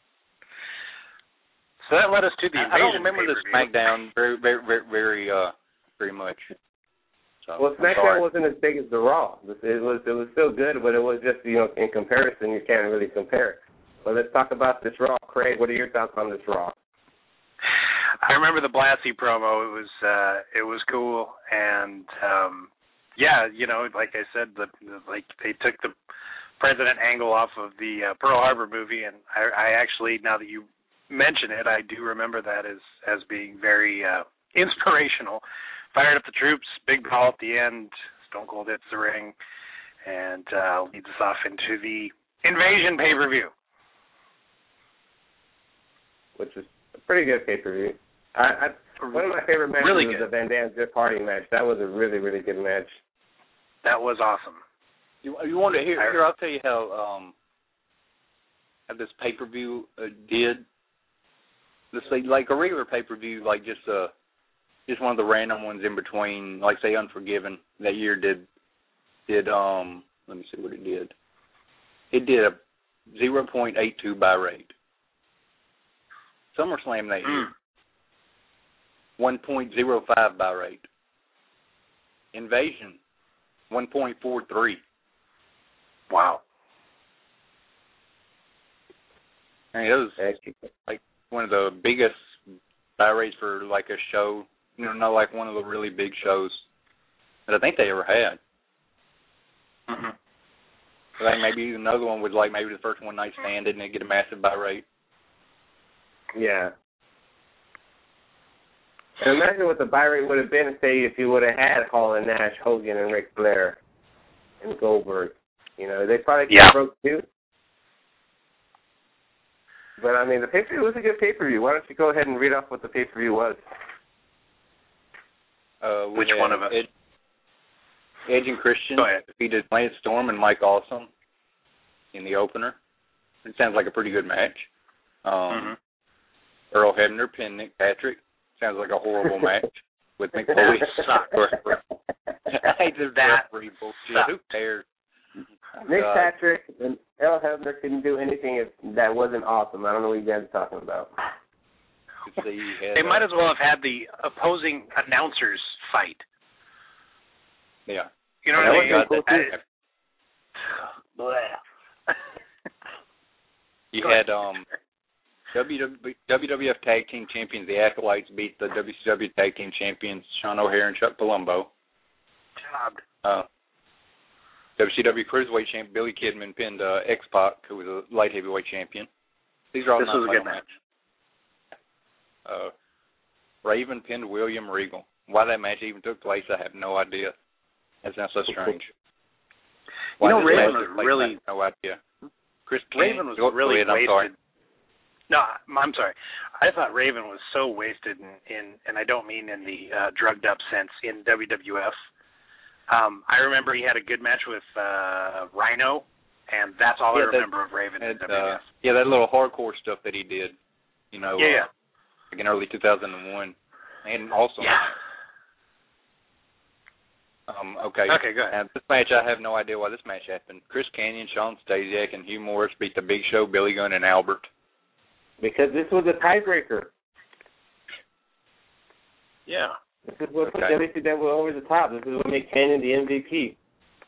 So that led us to the I don't remember the SmackDown very much. So, well, SmackDown wasn't as big as the Raw. It was still good, but it was just, in comparison, you can't really compare. But let's talk about this Raw. Craig, what are your thoughts on this Raw? I remember the Blassie promo. It was cool, and like I said, they took the President angle off of the Pearl Harbor movie, and I actually, now that you mention it, I do remember that as being very inspirational. Fired up the troops, big call at the end, Stone Cold hits the ring, and leads us off into the Invasion pay-per-view. Which is a pretty good pay-per-view. One of my favorite matches was the Van Dam Jeff Hardy match. That was a really, really good match. That was awesome. You want to hear? Here, I'll tell you how this pay-per-view did. Let's say, like a regular pay-per-view, like just one of the random ones in between, like say Unforgiven that year did let me see what it did. It did a 0.82 buy rate. SummerSlam that year, 1.05 buy rate. Invasion, 1.43. Wow. I mean, it was like one of the biggest buy rates for like a show, not like one of the really big shows that I think they ever had. Mm-hmm. I think maybe another one was like maybe the first One Night Stand, didn't it get a massive buy rate? Yeah. And imagine what the buy rate would have been, say, if you would have had Hall and Nash, Hogan, and Ric Flair, and Goldberg. They probably could have broke too. But, the pay-per-view was a good pay-per-view. Why don't you go ahead and read off what the pay-per-view was? Which one of us? Edge and Christian defeated Lance Storm and Mike Awesome in the opener. It sounds like a pretty good match. Earl Hebner pinned Nick Patrick. Sounds like a horrible match with Mick Foley. I hate this referee bullshit. Who cares? Nick Patrick and Earl Hebner couldn't do anything that wasn't awesome. I don't know what you guys are talking about. They might as well have had the opposing announcers fight. Yeah. You know what I mean? You had WWF Tag Team Champions, the Acolytes, beat the WCW Tag Team Champions, Sean O'Haire and Chuck Palumbo. WCW Cruiserweight Champion Billy Kidman pinned X-Pac, who was a light heavyweight champion. These are all this was a good match. Raven pinned William Regal. Why that match even took place, I have no idea. That sounds so strange. Raven was really... I have no idea. Chris Raven was really wasted. No, I'm sorry. I thought Raven was so wasted in and I don't mean in the drugged up sense, in WWF. I remember he had a good match with Rhino, and that's all I remember of Raven in WWF. That little hardcore stuff that he did, like in early 2001. And also... Okay, go ahead. This match, I have no idea why this match happened. Chris Kanyon, Sean Stasiak, and Hugh Morris beat the Big Show, Billy Gunn, and Albert. Because this was a tiebreaker. Yeah. This is what put WCW over the top. This is what made Kanyon the MVP.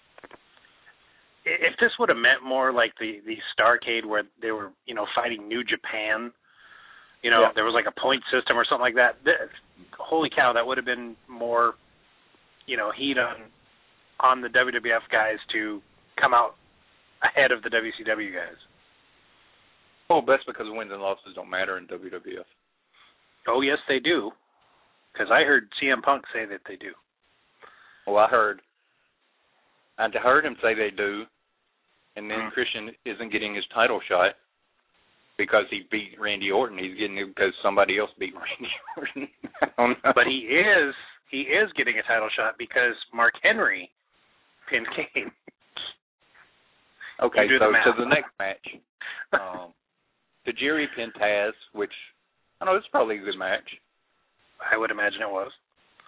If this would have meant more like the Starrcade where they were, fighting New Japan, there was like a point system or something like that, holy cow, that would have been more... heat on the WWF guys to come out ahead of the WCW guys. Well, that's because wins and losses don't matter in WWF. Oh, yes, they do. Because I heard CM Punk say that they do. Well, I heard him say they do, and then Christian isn't getting his title shot because he beat Randy Orton. He's getting it because somebody else beat Randy Orton. I don't know. But he is getting a title shot because Mark Henry pinned Kane. Okay, so the next match, Tajiri pinned Taz, which I don't know, it's probably a good match. I would imagine it was.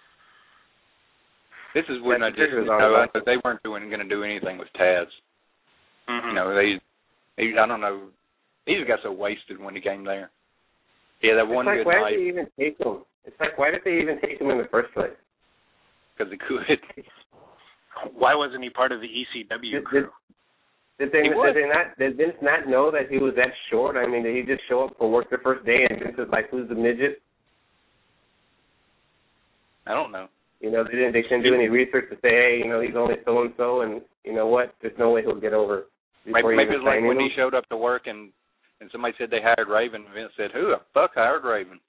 This is when I just know that they weren't going to do anything with Taz. Mm-hmm. You know, I don't know. He just got so wasted when he came there. Yeah, that one good night. Why did they even take him? It's like, why did they even take him in the first place? Because he could. Why wasn't he part of the ECW crew? Did Vince not know that he was that short? I mean, did he just show up for work the first day and Vince was like, who's the midget? I don't know. You know, they shouldn't do any research to say, hey, you know, he's only so-and-so, and you know what? There's no way he'll get over. Maybe it's like when he showed up to work and somebody said they hired Raven, and Vince said, who the fuck hired Raven?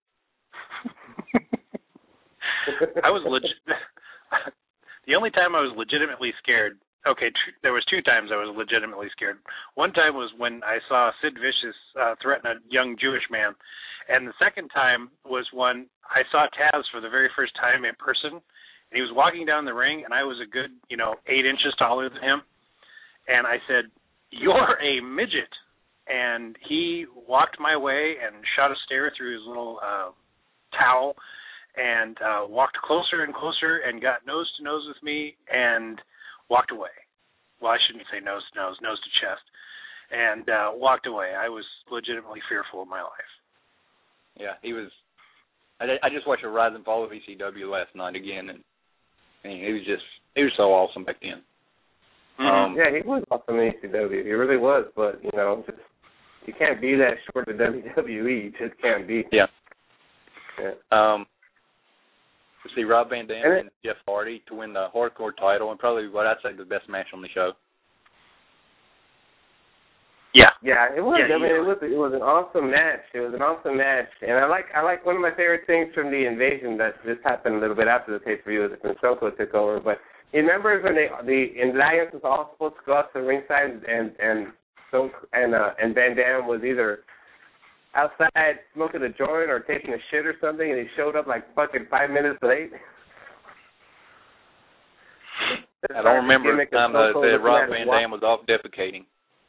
I was the only time I was legitimately scared, there was 2 times I was legitimately scared. One time was when I saw Sid Vicious threaten a young Jewish man, and the second time was when I saw Taz for the very first time in person, and he was walking down the ring, and I was a good, 8 inches taller than him, and I said, "You're a midget," and he walked my way and shot a stare through his little towel, and walked closer and closer and got nose to nose with me and walked away. Well, I shouldn't say nose to nose, nose to chest, and walked away. I was legitimately fearful of my life. Yeah, he was. I just watched a rise and fall of ECW last night again, and he was so awesome back then. Mm-hmm. Yeah, he was awesome in ECW. He really was, but you can't be that short in WWE. You just can't be. Yeah. Yeah. Let's see, Rob Van Dam and Jeff Hardy to win the hardcore title, and probably what I'd say the best match on the show. Yeah. Yeah, it was. Yeah, I mean, it was an awesome match. It was an awesome match, and I like one of my favorite things from the Invasion that just happened a little bit after the pay-per-view was when Soko took over. But you remember when the Alliance was all supposed to go out to the ringside, and Van Dam was either outside smoking a joint or taking a shit or something, and he showed up like fucking 5 minutes late. I don't remember the time that Rob Van Dam was off defecating.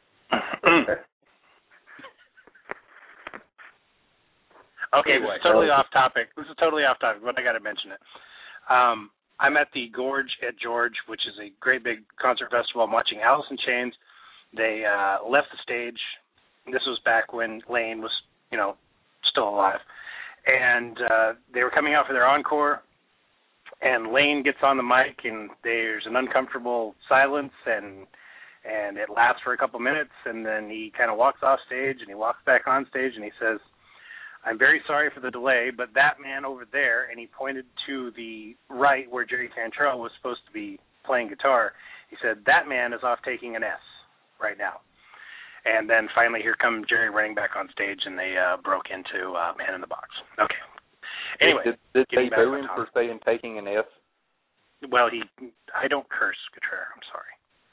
Okay, this is totally off topic, but I got to mention it. I'm at the Gorge at George, which is a great big concert festival. I'm watching Alice in Chains. They left the stage. This was back when Lane was, still alive. And they were coming out for their encore, and Lane gets on the mic, and there's an uncomfortable silence, and it lasts for a couple minutes, and then he kind of walks off stage, and he walks back on stage, and he says, "I'm very sorry for the delay, but that man over there," and he pointed to the right where Jerry Cantrell was supposed to be playing guitar. He said, "That man is off taking an S right now." And then finally here come Jerry running back on stage, and they broke into Man in the Box. Okay. Anyway. Did they boo him for saying taking an S? Well, I don't curse, Cottrell. I'm sorry.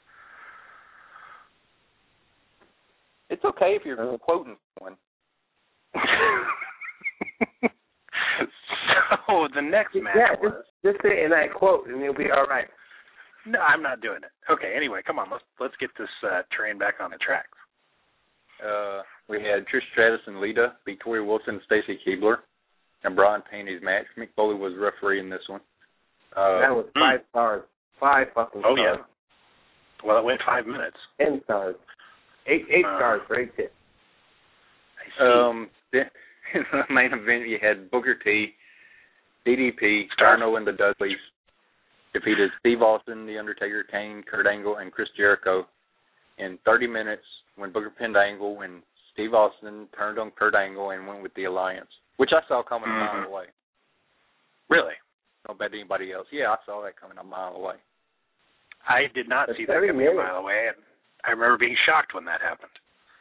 It's okay if you're quoting one. So the next match was... Just say, and I quote, and you'll be all right. No, I'm not doing it. Okay, anyway, come on. Let's get this train back on the tracks. We had Trish Stratus and Lita, Victoria Wilson and Stacy Keibler, and Brian Payne's match. Mick Foley was referee in this one. That was 5 stars. 5 fucking stars. Oh, yeah. Well, it went 5 minutes. 10 stars. 8 stars for 8 tips. In the main event, you had Booker T, DDP, Starno, and the Dudleys defeated Steve Austin, The Undertaker, Kane, Kurt Angle, and Chris Jericho in 30 minutes when Booker pinned Angle and Steve Austin turned on Kurt Angle and went with the Alliance, which I saw coming a mile away. Really? Don't bet anybody else. Yeah, I saw that coming a mile away. I did not see that coming a mile away, and I remember being shocked when that happened.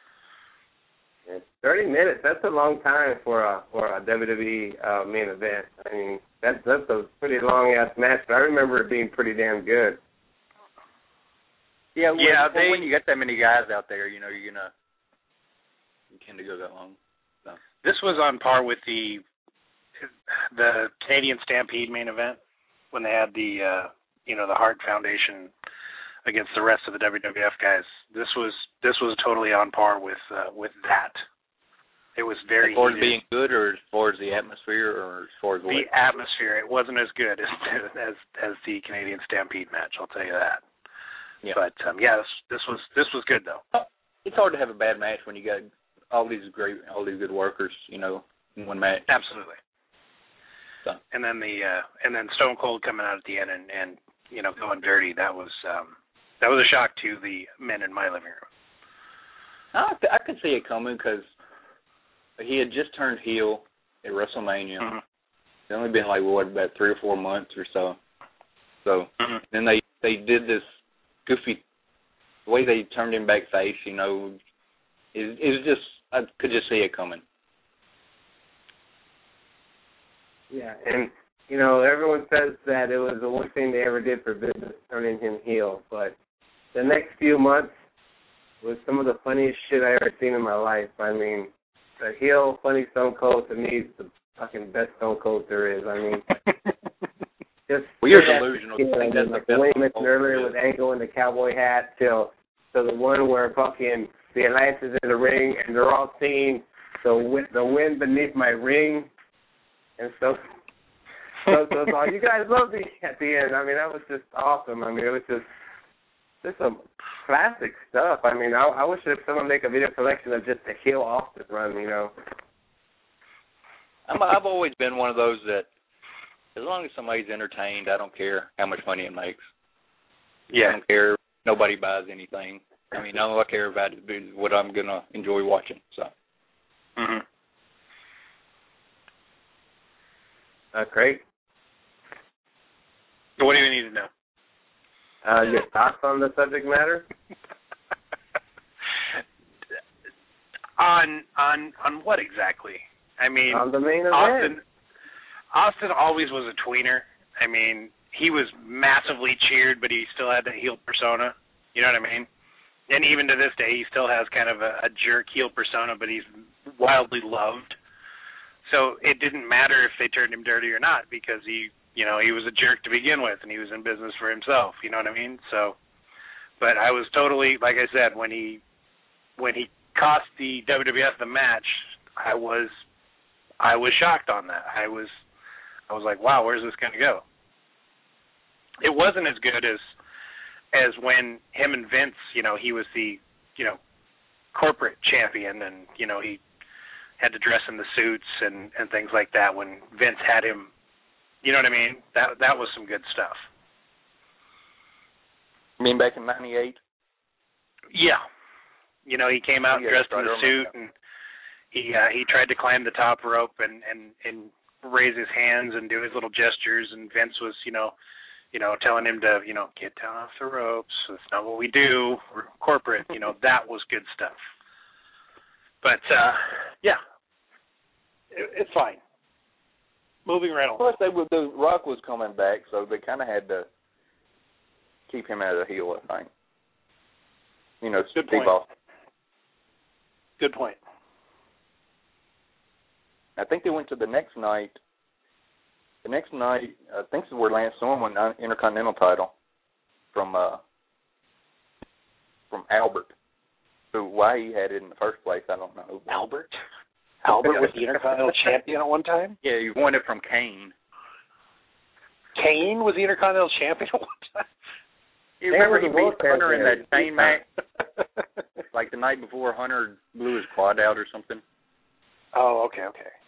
30 minutes, that's a long time for a WWE main event. I mean, that's a pretty long-ass match, but I remember it being pretty damn good. Yeah, when you got that many guys out there, you tend to go that long. So. This was on par with the Canadian Stampede main event when they had the Hart Foundation against the rest of the WWF guys. This was totally on par with that. It was very as far heated. As being good, or as far as the atmosphere, or as far as the atmosphere. It wasn't as good as the Canadian Stampede match. I'll tell you that. Yeah. But this was good though. It's hard to have a bad match when you got all these good workers, in one match. Absolutely. So. And then Stone Cold coming out at the end and going dirty. That was a shock to the men in my living room. I could see it coming because he had just turned heel at WrestleMania. Mm-hmm. It's only been about 3 or 4 months or so. So then they did this goofy, the way they turned him back face. It was just, I could just see it coming. Yeah, and everyone says that it was the one thing they ever did for business, turning him heel. But the next few months was some of the funniest shit I ever seen in my life. I mean, the heel funny Stone Cold to me is the fucking best Stone Cold there is. I mean, just you're delusional. Like the one you mentioned earlier with Angle and the cowboy hat, till the one where fucking the Alliance is in the ring and they're all seeing the wind beneath my ring. And so you guys loved me at the end. I mean, that was just awesome. I mean, it was just some classic stuff. I mean, I wish if someone make a video collection of just the heel Austin run, I've always been one of those that as long as somebody's entertained, I don't care how much money it makes. Yeah. I don't care. Nobody buys anything. I mean, all I care about is what I'm going to enjoy watching. So. Mm-hmm. That's great. What do you need to know? Your thoughts on the subject matter? on what exactly? I mean, on the main event. Austin always was a tweener. I mean, he was massively cheered, but he still had that heel persona. You know what I mean? And even to this day, he still has kind of a jerk heel persona, but he's wildly loved. So it didn't matter if they turned him dirty or not because he was a jerk to begin with, and he was in business for himself. You know what I mean? So, but I was totally, like I said, when he cost the WWF the match, I was shocked on that. I was like, wow, where's this going to go? It wasn't as good as when him and Vince, he was the, corporate champion, and, he had to dress in the suits and things like that when Vince had him, you know what I mean? That was some good stuff. You mean back in 98? Yeah. He came out dressed in the suit, and he tried to climb the top rope and raise his hands and do his little gestures, and Vince was, telling him to, get down off the ropes. That's not what we do. We're corporate. That was good stuff. But, yeah, it's fine. Moving right on. Plus, the Rock was coming back, so they kind of had to keep him as a heel, I think. Good point. Good point. I think they went to the next night. The next night, I think this is where Lance Storm won the Intercontinental title from Albert. So why he had it in the first place, I don't know. Albert was the Intercontinental champion at one time? Yeah, he won it from Kane. Kane was the Intercontinental champion at one time? You remember he beat Hunter in that Kane match? Like the night before Hunter blew his quad out or something? Oh, okay.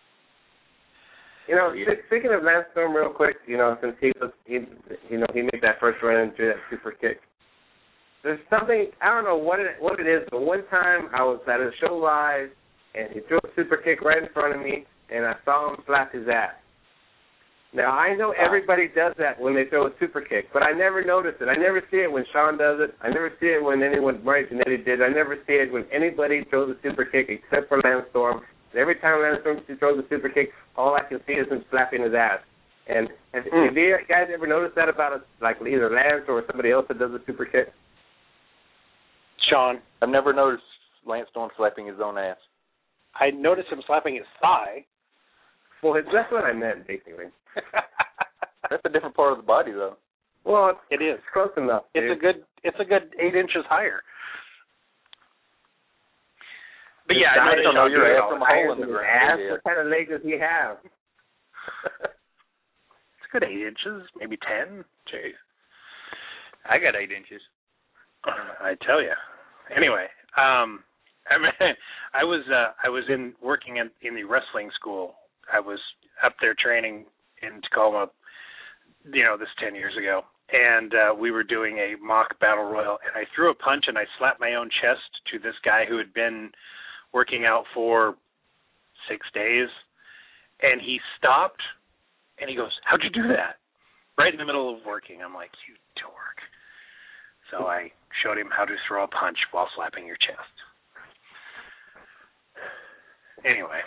Speaking of Lance Storm real quick, since he made that first run into that super kick. There's something, I don't know what it is, but one time I was at a show live, and he threw a super kick right in front of me, and I saw him slap his ass. Now, I know everybody does that when they throw a super kick, but I never notice it. I never see it when Sean does it. I never see it when Marty Jannetty did. I never see it when anybody throws a super kick except for Lance Storm. Every time Lance Storm throws a super kick, all I can see is him slapping his ass. And have you guys ever noticed that about us, like either Lance or somebody else that does a super kick? Sean. I've never noticed Lance Storm slapping his own ass. I noticed him slapping his thigh. Well, that's what I meant, basically. That's a different part of the body, though. Well, it is close enough. It's a good 8 inches higher. But yeah, I noticed your ass from a hole in the ground. What kind of leg does he have? It's a good 8 inches, maybe 10. Jeez, I got 8 inches. I tell you. Anyway, I was working in the wrestling school. I was up there training in Tacoma, this 10 years ago, and we were doing a mock battle royal, and I threw a punch and I slapped my own chest to this guy who had been working out for 6 days, and he stopped and he goes, "How'd you do that?" Right in the middle of working. I'm like, "You dork." So I showed him how to throw a punch while slapping your chest. Anyway.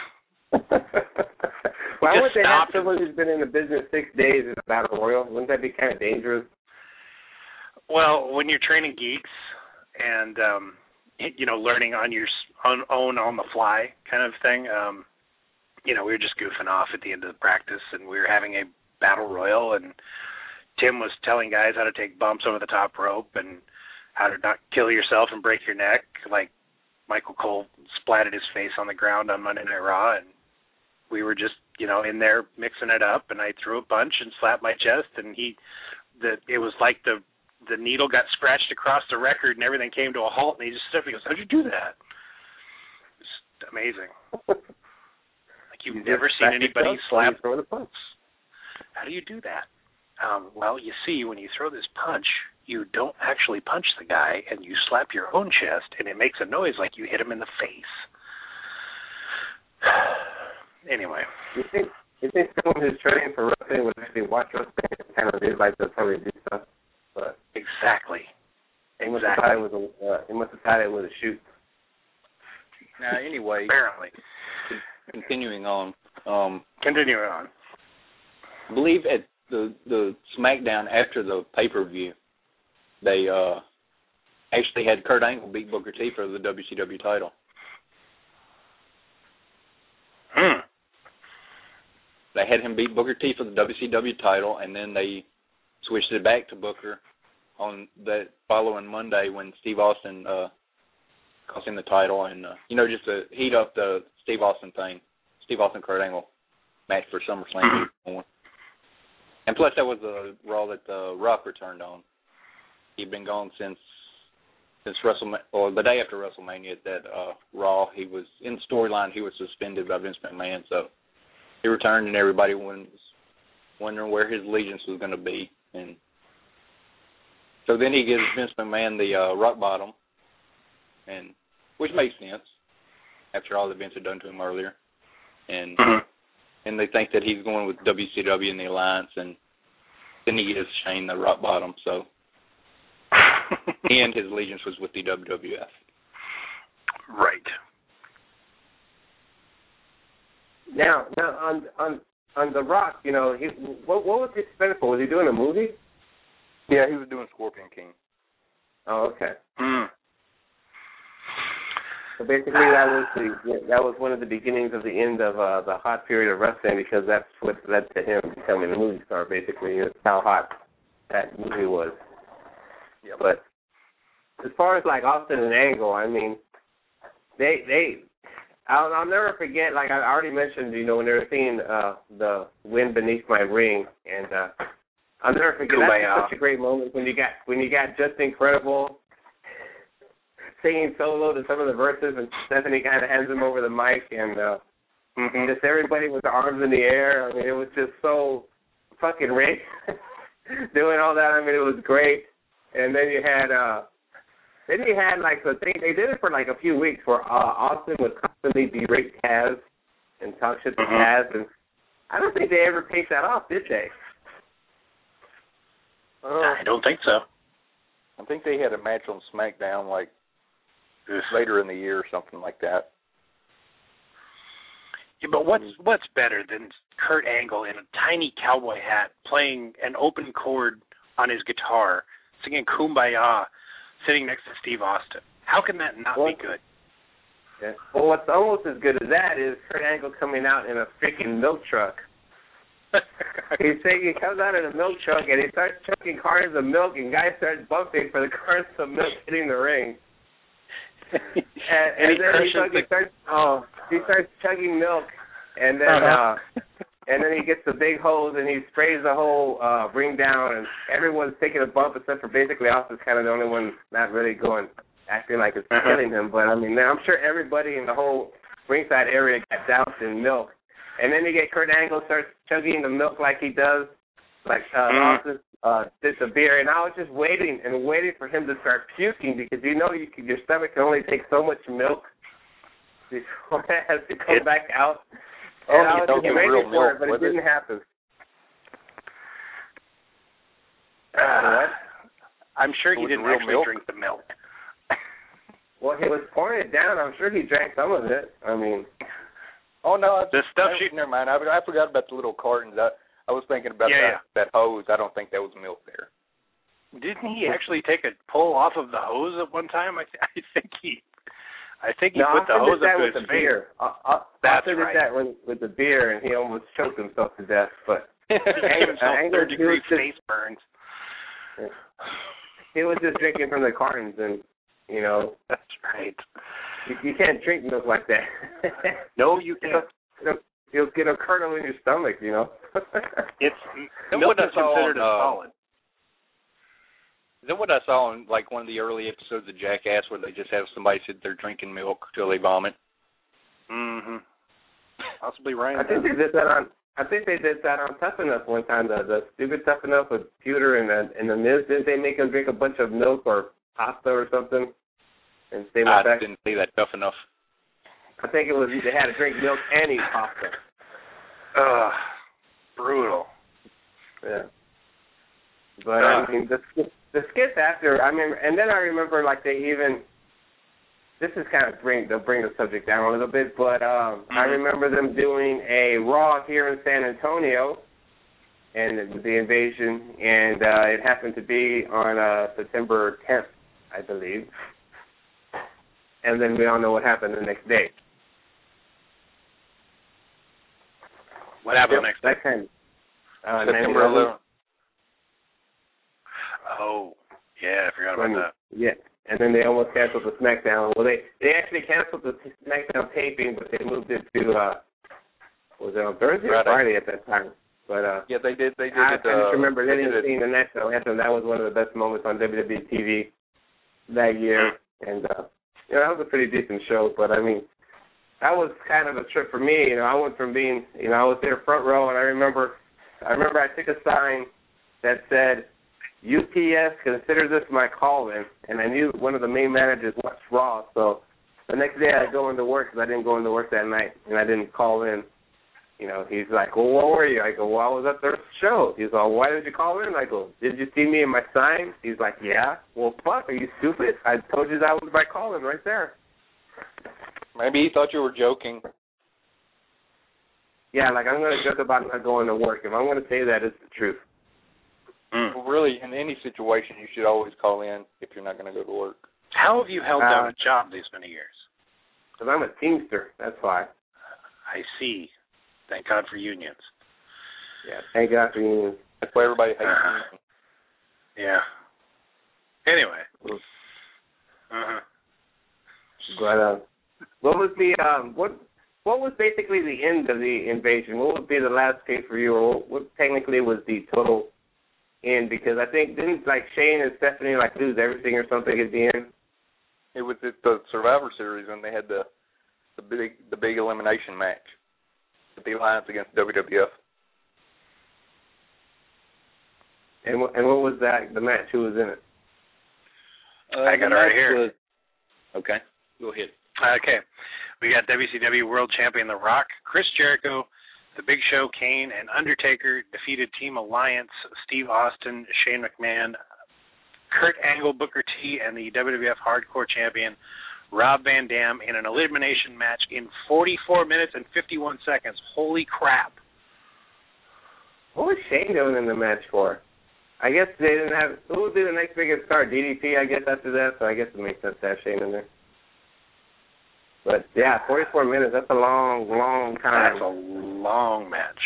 Why would they have someone who's been in the business 6 days in a battle royal? Wouldn't that be kind of dangerous? Well, when you're training geeks and learning on your own on the fly kind of thing, we were just goofing off at the end of the practice, and we were having a battle royal, and Tim was telling guys how to take bumps over the top rope and how to not kill yourself and break your neck, like Michael Cole splatted his face on the ground on Monday Night Raw, and we were just, in there mixing it up, and I threw a punch and slapped my chest, and it was like the needle got scratched across the record and everything came to a halt, and he just stood up and goes, "How'd you do that?" It's amazing. Like you've never seen anybody slap. Throw the punch. How do you do that? Well, you see, when you throw this punch, you don't actually punch the guy, and you slap your own chest, and it makes a noise like you hit him in the face. Anyway. You think someone who's training for wrestling would actually watch wrestling and kind of realize that's how they do stuff? But exactly. He must have thought it was a shoot. Now, anyway. Apparently. Continuing on. I believe at the SmackDown after the pay-per-view, they actually had Kurt Angle beat Booker T for the WCW title. They had him beat Booker T for the WCW title, and then they switched it back to Booker on the following Monday when Steve Austin cost him the title, and just to heat up the Steve Austin thing, Steve Austin Kurt Angle match for SummerSlam. And plus, that was a Raw that Rock returned on. He'd been gone since WrestleMania, or the day after WrestleMania. That Raw, he was in the storyline. He was suspended by Vince McMahon, so he returned, and everybody was wondering where his allegiance was going to be. And so then he gives Vince McMahon the rock bottom, and which makes sense after all that Vince had done to him earlier. And and they think that he's going with WCW in the alliance, and then he gives Shane the rock bottom. So and his allegiance was with the WWF. Right. Now on the Rock, what was he suspended for? Was he doing a movie? Yeah, he was doing Scorpion King. Oh, okay. So basically, that was one of the beginnings of the end of the hot period of wrestling, because that's what led to him becoming a movie star. Basically, it's how hot that movie was. Yeah. But as far as like Austin and Angle, I mean, I'll never forget. Like I already mentioned, when they were singing the "Wind Beneath My Ring," and I'll never forget. That's such a great moment when you got Just Incredible singing solo to some of the verses, and Stephanie kind of hands him over the mic, and just everybody with their arms in the air. I mean, it was just so fucking rich doing all that. I mean, it was great. And then you had like the thing. They did it for like a few weeks where Austin would constantly berate Taz and talk shit to Taz, and I don't think they ever paced that off, did they? I don't think so. I think they had a match on SmackDown like later in the year or something like that. Yeah, but what's better than Kurt Angle in a tiny cowboy hat playing an open chord on his guitar, singing Kumbaya sitting next to Steve Austin. How can that not be good? Yeah. Well, what's almost as good as that is Kurt Angle coming out in a freaking milk truck. He comes out in a milk truck and he starts chugging cartons of milk, and guys start bumping for the cartons of milk hitting the ring. and then he starts chugging milk, and then and then he gets the big hose and he sprays the whole ring down, and everyone's taking a bump except for basically Austin's kind of the only one not really acting like it's killing him. But I mean, I'm sure everybody in the whole ringside area got doused in milk. And then you get Kurt Angle starts chugging the milk like he does, like Austin did the beer. And I was just waiting for him to start puking, because your stomach can only take so much milk before it has to come back out. And I was just waiting for it, but it didn't happen. What? I'm sure he didn't actually drink the milk. Well, he was pouring it down. I'm sure he drank some of it. I mean... Oh, no, never mind. I forgot about the little cartons. I was thinking about that hose. I don't think that was milk there. Didn't he actually take a pull off of the hose at one time? I think he put the hose up to his face. That's right. Did that with the beer, and he almost choked himself to death. But third-degree face burns. He was just drinking from the cartons, and, you know. That's right. You can't drink milk like that. No, you can't. You'll get a curdle in your stomach, you know. Milk is considered a solid. Is that what I saw in like one of the early episodes of Jackass, where they just have somebody sit there drinking milk till they vomit? Mm-hmm. Possibly right. I think they did that on Tough Enough one time. The stupid Tough Enough with Pewter and the Miz. Didn't they make them drink a bunch of milk or pasta or something? And I didn't see that Tough Enough. I think it was they had to drink milk and eat pasta. Brutal. Yeah. But I mean, the skits after, I mean, and then I remember like they even. This is kind of bring the subject down a little bit, but I remember them doing a Raw here in San Antonio, and the invasion, and it happened to be on September 10th, I believe. And then we all know what happened the next day. What happened the next day? September 11th. Oh, yeah, I forgot about that. Yeah, and then they almost canceled the SmackDown. Well, they actually canceled the SmackDown taping, but they moved it to, was it on Thursday or Friday at that time? But yeah, they did. I just remember they didn't sing the national anthem. That was one of the best moments on WWE TV that year. And, that was a pretty decent show, but I mean, that was kind of a trip for me. You know, I went from being, I was there front row, and I remember I took a sign that said, UPS, consider this my call-in, and I knew one of the main managers watched Raw, so the next day I go into work, because I didn't go into work that night, and I didn't call in. You know, he's like, well, where were you? I go, well, I was at their show. He's like, why did you call in? I go, did you see me in my sign? He's like, yeah. Well, fuck, are you stupid? I told you that was my call-in right there. Maybe he thought you were joking. Yeah, like I'm going to joke about not going to work. If I'm going to say that, it's the truth. Well, really, in any situation, you should always call in if you're not going to go to work. How have you held down a job these many years? Because I'm a teamster, that's why. I see. Thank God for unions. Yeah, thank God for unions. That's why everybody hates unions. Yeah. Anyway. But what was the what was basically the end of the invasion? What would be the last pay-per-view, or what technically was the total end? Because I think didn't like Shane and Stephanie like lose everything or something at the end? It was the Survivor Series when they had the big elimination match. The Alliance against WWF. And what was that? The match? Who was in it? I got it right here. Okay, go ahead. Okay, we got WCW World Champion The Rock, Chris Jericho, The Big Show, Kane, and Undertaker defeated Team Alliance, Steve Austin, Shane McMahon, Kurt Angle, Booker T, and the WWF Hardcore Champion Rob Van Dam in an elimination match in 44 minutes and 51 seconds. Holy crap. What was Shane doing in the match for? I guess they didn't have. Who would be the next biggest star? DDP, I guess, after that. So I guess it makes sense to have Shane in there. But yeah, 44 minutes. That's a long, long time. That's a long match.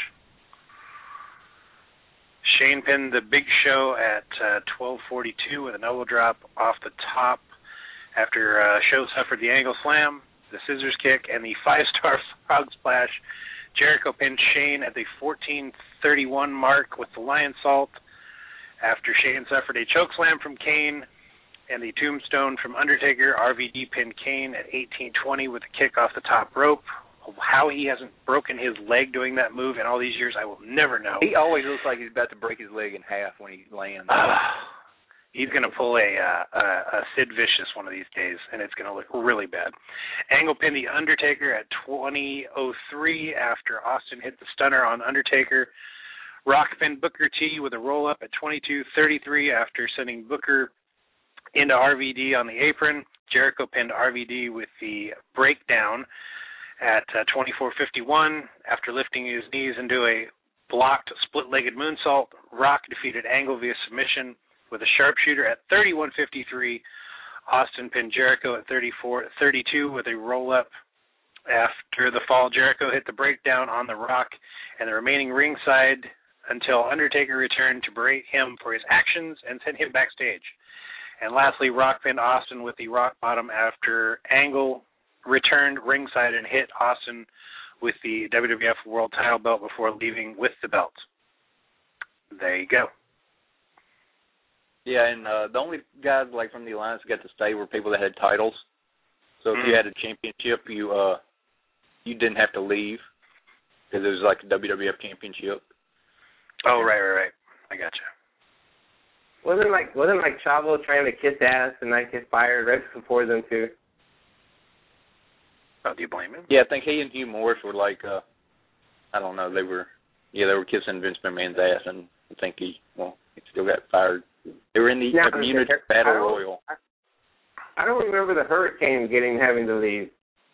Shane pinned the Big Show at 12:42 with an elbow drop off the top after Show suffered the angle slam, the scissors kick, and the 5-star frog splash. Jericho pinned Shane at the 14:31 mark with the lion salt after Shane suffered a choke slam from Kane and the tombstone from Undertaker. RVD pinned Kane at 18:20 with a kick off the top rope. How he hasn't broken his leg doing that move in all these years, I will never know. He always looks like he's about to break his leg in half when he lands. He's going to pull a Sid Vicious one of these days, and it's going to look really bad. Angle pinned the Undertaker at 20:03 after Austin hit the stunner on Undertaker. Rock pinned Booker T with a roll-up at 22:33 after sending Booker into RVD on the apron. Jericho pinned RVD with the breakdown at 24:51 after lifting his knees into a blocked split-legged moonsault. Rock defeated Angle via submission with a sharpshooter at 31:53. Austin pinned Jericho at 34:32 with a roll-up. After the fall, Jericho hit the breakdown on the Rock and the remaining ringside until Undertaker returned to berate him for his actions and sent him backstage. And lastly, Rock pinned Austin with the rock bottom after Angle returned ringside and hit Austin with the WWF World Title belt before leaving with the belt. There you go. Yeah, and the only guys like from the Alliance that got to stay were people that had titles. So if you had a championship, you didn't have to leave because it was like a WWF championship. Oh, right. I gotcha. Wasn't like Chavo trying to kiss ass and not get fired right before them too? Oh, do you blame him? Yeah, I think he and Hugh Morris were like, I don't know, they were kissing Vince McMahon's ass, and I think he still got fired. They were in the Community Battle Royal. I don't remember the Hurricane having to leave.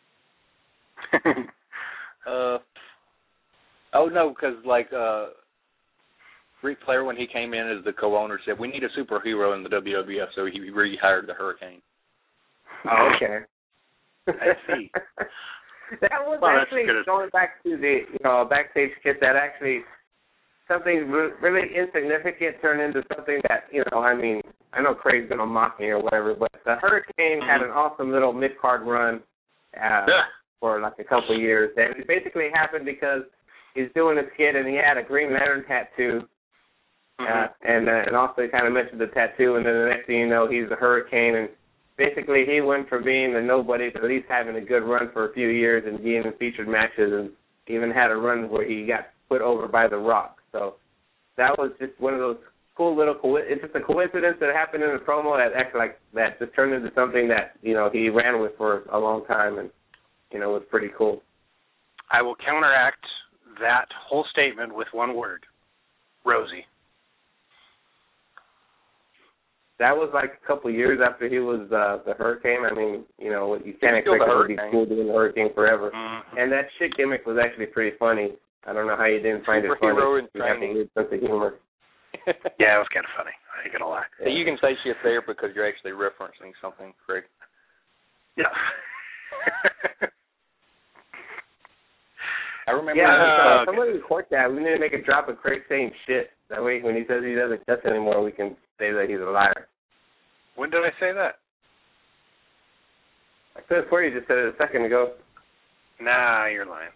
Oh no, because like Ric Flair, when he came in as the co-owner, said we need a superhero in the WWF, so he rehired the Hurricane. Oh, okay. I see. That was actually going back to the backstage kit. That actually something really insignificant turned into something that I mean, I know Craig's gonna mock me or whatever, but the Hurricane had an awesome little mid-card run for like a couple of years, and it basically happened because he's doing a skit and he had a Green Lantern tattoo, and also he kind of mentioned the tattoo, and then the next thing you know, he's the Hurricane, and basically he went from being the nobody to at least having a good run for a few years and being in featured matches, and even had a run where he got put over by The Rock. So that was just one of those cool little it's just a coincidence that happened in the promo that just turned into something that he ran with for a long time, and was pretty cool. I will counteract that whole statement with one word: Rosie. That was like a couple of years after he was the Hurricane. I mean, you can't expect him to be cool doing the Hurricane forever. Mm-hmm. And that shit gimmick was actually pretty funny. I don't know how you didn't find it funny. You have a weird sense of humor. Yeah, it was kind of funny. I ain't gonna lie. So you can say shit there because you're actually referencing something, Craig. Yeah. I remember somebody record that. We need to make a drop of Craig saying shit. That way, when he says he doesn't cuss anymore, we can say that he's a liar. When did I say that? I said it before. You just said it a second ago. Nah, you're lying.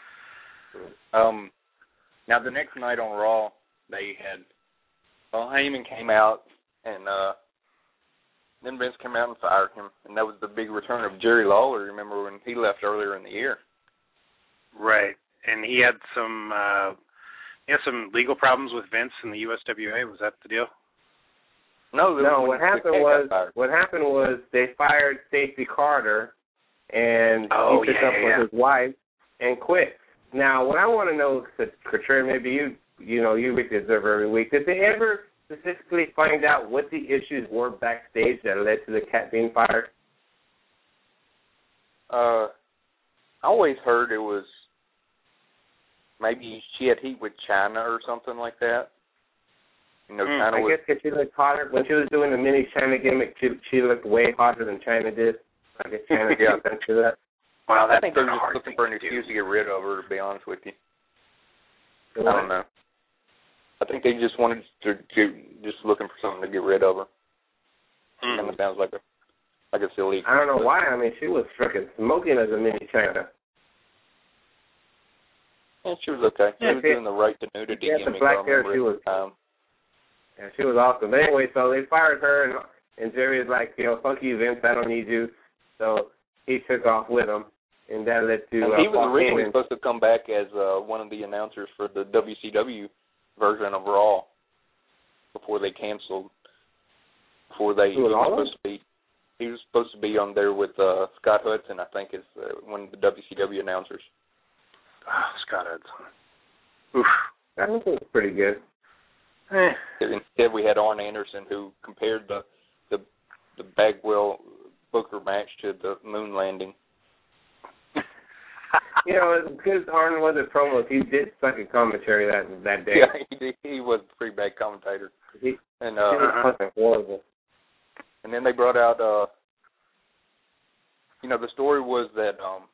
Now, the next night on Raw, they had Heyman came out, and then Vince came out and fired him, and that was the big return of Jerry Lawler. Remember when he left earlier in the year? Right, and he had some legal problems with Vince in the USWA. Was that the deal? No. What happened was they fired Stacey Carter, and he took up with his wife and quit. Now, what I want to know, Katrin, maybe you read the Observer every week. Did they ever specifically find out what the issues were backstage that led to the cat being fired? I always heard it was maybe she had heat with China or something like that. China I guess because she looked hotter. When she was doing the mini China gimmick, she looked way hotter than China did. I guess China got sense to that. Wow, I think they were just looking for an excuse to get rid of her, to be honest with you. I don't know. I think they just wanted just looking for something to get rid of her. And it sounds like a silly. I don't know why. I mean, she was freaking smoking as a mini China. Yeah, she was okay. She was doing the right to nudity gimmick. The black hair, she was. Yeah, she was awesome. But anyway, so they fired her, and Jerry was like, fuck you, Vince, I don't need you. So he took off with him, and that led to. And he was originally supposed to come back as one of the announcers for the WCW version of Raw before they canceled. He was supposed to be on there with Scott Hudson, I think, is one of the WCW announcers. Scott Hudson. Oof. That was pretty good. Instead, we had Arn Anderson, who compared the Bagwell Booker match to the moon landing. As good as Arn was at promos, he did suck at commentary that day. Yeah, he was a pretty bad commentator. He was fucking horrible. And then they brought out, the story was that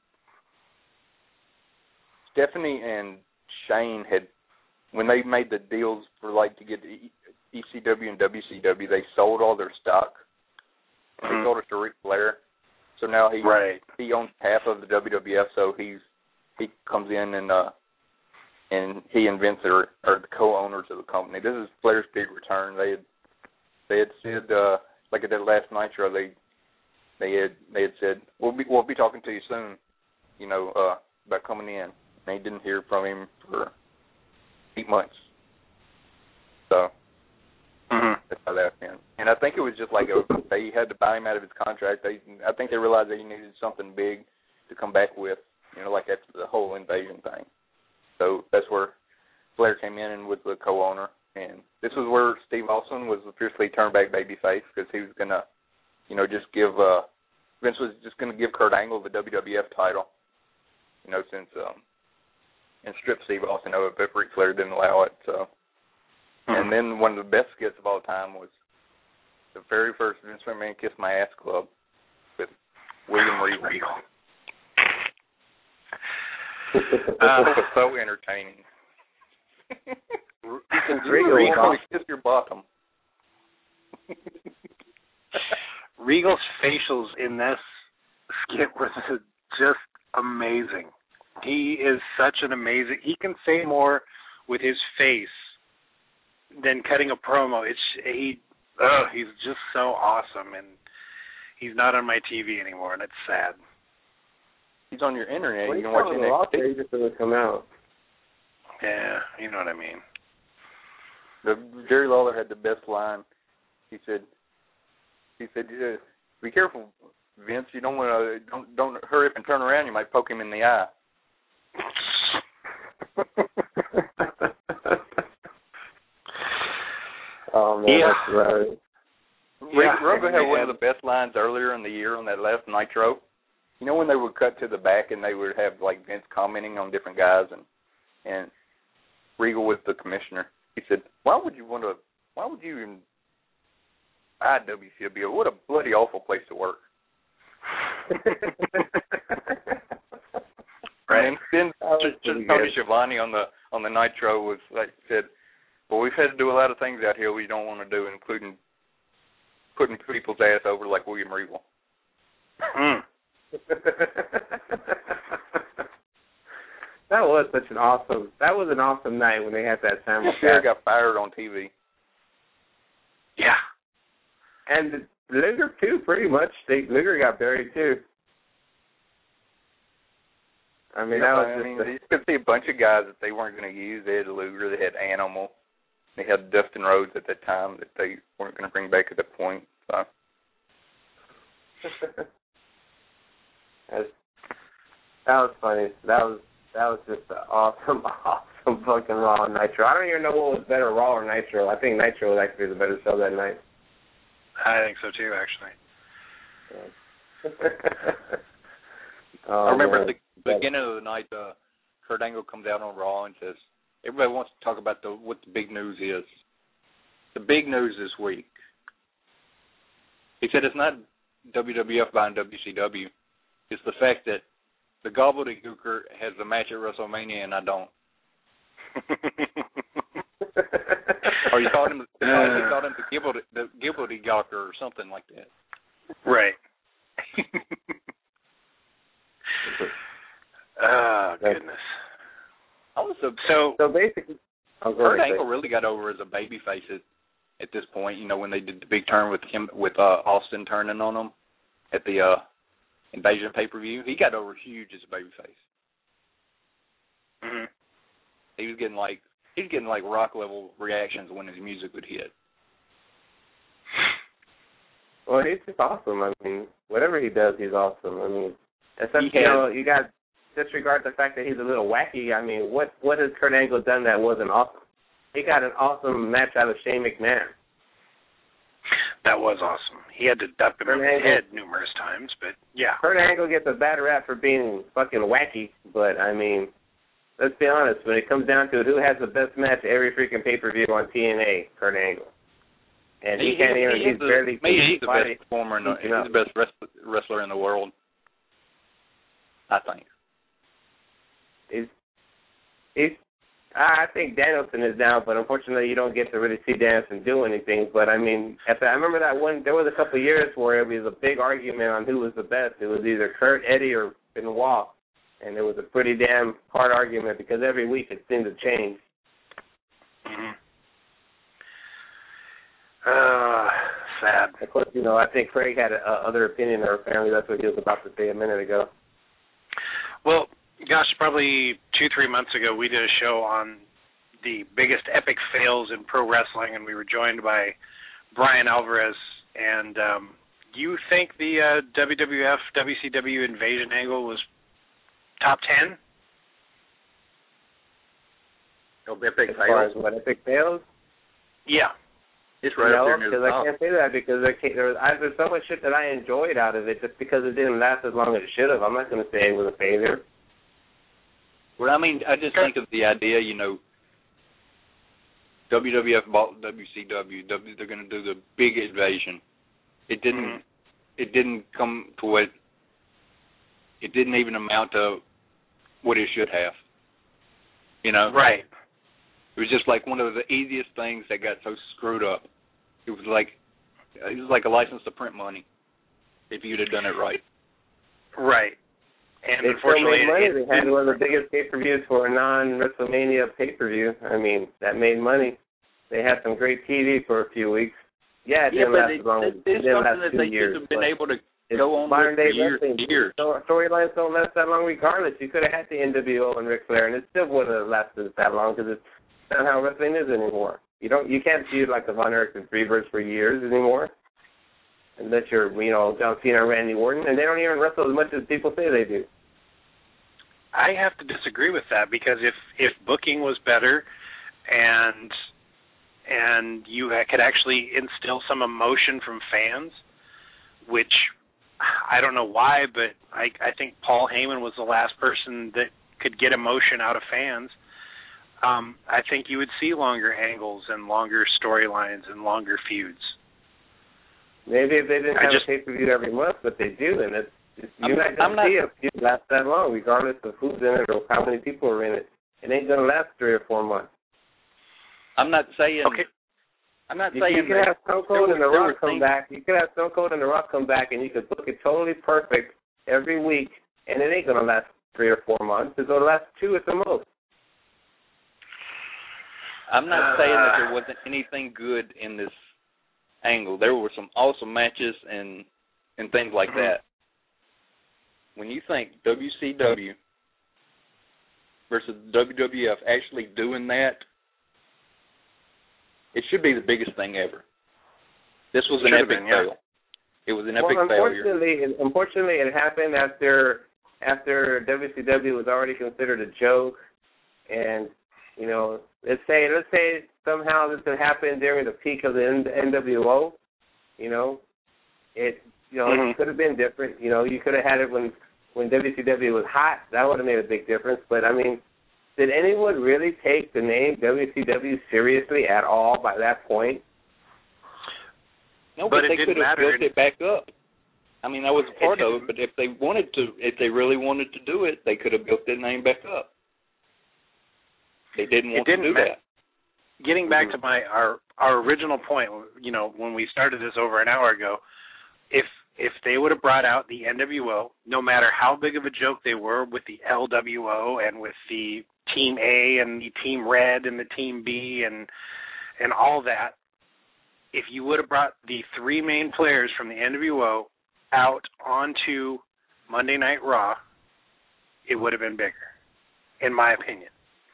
Stephanie and Shane had, when they made the deals for to get the ECW and WCW, they sold all their stock. They sold it to Ric Flair. So now he owns half of the WWF. So he comes in and he and Vince are the co-owners of the company. This is Flair's big return. They had said at that last Nitro they had said we'll be talking to you soon, about coming in. And they didn't hear from him for 8 months. So that's how that happened. And I think it was just they had to buy him out of his contract. I think they realized that he needed something big to come back with, after the whole invasion thing. So that's where Flair came in and was the co-owner. And this was where Steve Austin was officially turned back babyface because he was going to, just give Vince was just going to give Kurt Angle the WWF title, since and strip Steve Austin of it, but Ric Flair didn't allow it. So, and then one of the best skits of all time was the very first Vince McMahon Kiss My Ass Club with William Regal. It was so entertaining. Regal kiss your bottom. Regal's facials in this skit were just amazing. He is such an amazing. He can say more with his face than cutting a promo. He's just so awesome, and he's not on my TV anymore, and it's sad. He's on your internet. Well, you can watch it. He just doesn't come out. Yeah, you know what I mean. Jerry Lawler had the best line. He said, "Be careful, Vince. You don't want to don't hurry up and turn around. You might poke him in the eye." Oh man, that's right. Remember had one of the best lines earlier in the year on that last Nitro. When they would cut to the back and they would have Vince commenting on different guys and Regal was the commissioner. He said, "Why would you even buy WCW? What a bloody awful place to work." Right. And then Tony Schiavone on the Nitro was said, "Well, we've had to do a lot of things out here we don't want to do, including putting people's ass over like William Regal." That was an awesome night when they had that simulcast. Flair got fired on TV. Yeah. And Luger too, pretty much. Luger got buried too. I mean, you could see a bunch of guys that they weren't going to use. They had Luger, they had Animal, they had Dustin Rhodes at that time that they weren't going to bring back at that point. So. That was funny. That was just an awesome fucking Raw and Nitro. I don't even know what was better, Raw or Nitro. I think Nitro was actually the better show that night. I think so too, actually. I remember at the beginning of the night, Kurt Angle comes out on Raw and says, "Everybody wants to talk about what the big news is." the big news this week. He said it's not WWF buying WCW. It's the fact that the Gobbledygooker has a match at WrestleMania and I don't. Or you called him the Gibbledy-Gawker or something like that. Right. Oh, goodness. So basically, Kurt Angle really got over as a babyface at this point. You know, when they did the big turn with him, with Austin turning on him at the Invasion pay-per-view, he got over huge as a babyface. Mm-hmm. He was getting like rock level reactions when his music would hit. Well, he's just awesome. I mean, whatever he does, he's awesome. I mean, except you got disregard the fact that he's a little wacky. I mean, what has Kurt Angle done that wasn't awesome? He got an awesome match out of Shane McMahon. That was awesome. He had to duck him in the head numerous times, but yeah. Kurt Angle gets a bad rap for being fucking wacky, but I mean, let's be honest. When it comes down to it, who has the best match every freaking pay-per-view on TNA? Kurt Angle. And he's the best performer. He's the best wrestler in the world, I think. I think Danielson is down, but unfortunately you don't get to really see Danielson do anything. But I mean, I remember that one. There was a couple of years where it was a big argument on who was the best. It was either Kurt, Eddie, or Benoit, and it was a pretty damn hard argument because every week it seemed to change. Mm-hmm. Sad. Of course, I think Craig had other opinion, or apparently that's what he was about to say a minute ago. Well, gosh, probably 2-3 months ago, we did a show on the biggest epic fails in pro wrestling, and we were joined by Brian Alvarez. And you think the WWF, WCW Invasion angle was top 10? Epic as far as what, epic fails? Yeah. It's right up there near the top. I top. can't say that because there's so much shit that I enjoyed out of it just because it didn't last as long as it should have. I'm not going to say it was a failure. Well, I mean, I just think of the idea, WWF bought WCW. They're going to do the big invasion. It didn't come to what. It didn't even amount to what it should have. Right. It was just like one of the easiest things that got so screwed up. It was like a license to print money if you'd have done it right. Right. And they unfortunately, still made money. They had one of the biggest pay-per-views for a non-WrestleMania pay-per-view. I mean, that made money. They had some great TV for a few weeks. Yeah, it didn't last as long as it didn't last 2 years. They should have been able to go on with for years. Storylines don't last that long regardless. You could have had the NWO and Ric Flair, and it still wouldn't have lasted that long because it's not how wrestling is anymore. You can't feud like the Von Erichs and Freebirds for years anymore. Unless you're, John Cena or Randy Orton, and they don't even wrestle as much as people say they do. I have to disagree with that because if booking was better and you could actually instill some emotion from fans, which I don't know why, but I think Paul Heyman was the last person that could get emotion out of fans. I think you would see longer angles and longer storylines and longer feuds. Maybe if they didn't have a pay-per-view every month, but they do, and you're not going to see a feud last that long, regardless of who's in it or how many people are in it. It ain't going to last 3 or 4 months. I'm not saying. Okay. I'm not saying. You could have Stone Cold and The Rock come back. You could have Stone Cold and The Rock come back, and you could book it totally perfect every week, and it ain't going to last 3 or 4 months. It's going to last 2 at the most. I'm not saying that there wasn't anything good in this angle. There were some awesome matches and things like that. When you think WCW versus WWF actually doing that, it should be the biggest thing ever. This was an epic fail. It was an epic failure. Unfortunately, it happened after WCW was already considered a joke, and let's say somehow this had happened during the peak of the NWO. It could have been different. You could have had it when WCW was hot. That would have made a big difference. But I mean, did anyone really take the name WCW seriously at all by that point? No, but they could have built it back up. I mean, that was a part of it, but if they really wanted to do it, they could have built that name back up. They didn't want to do that. Getting back to our original point, when we started this over an hour ago, if they would have brought out the NWO, no matter how big of a joke they were with the LWO and with the Team A and the Team Red and the Team B and all that, if you would have brought the three main players from the NWO out onto Monday Night Raw, it would have been bigger, in my opinion.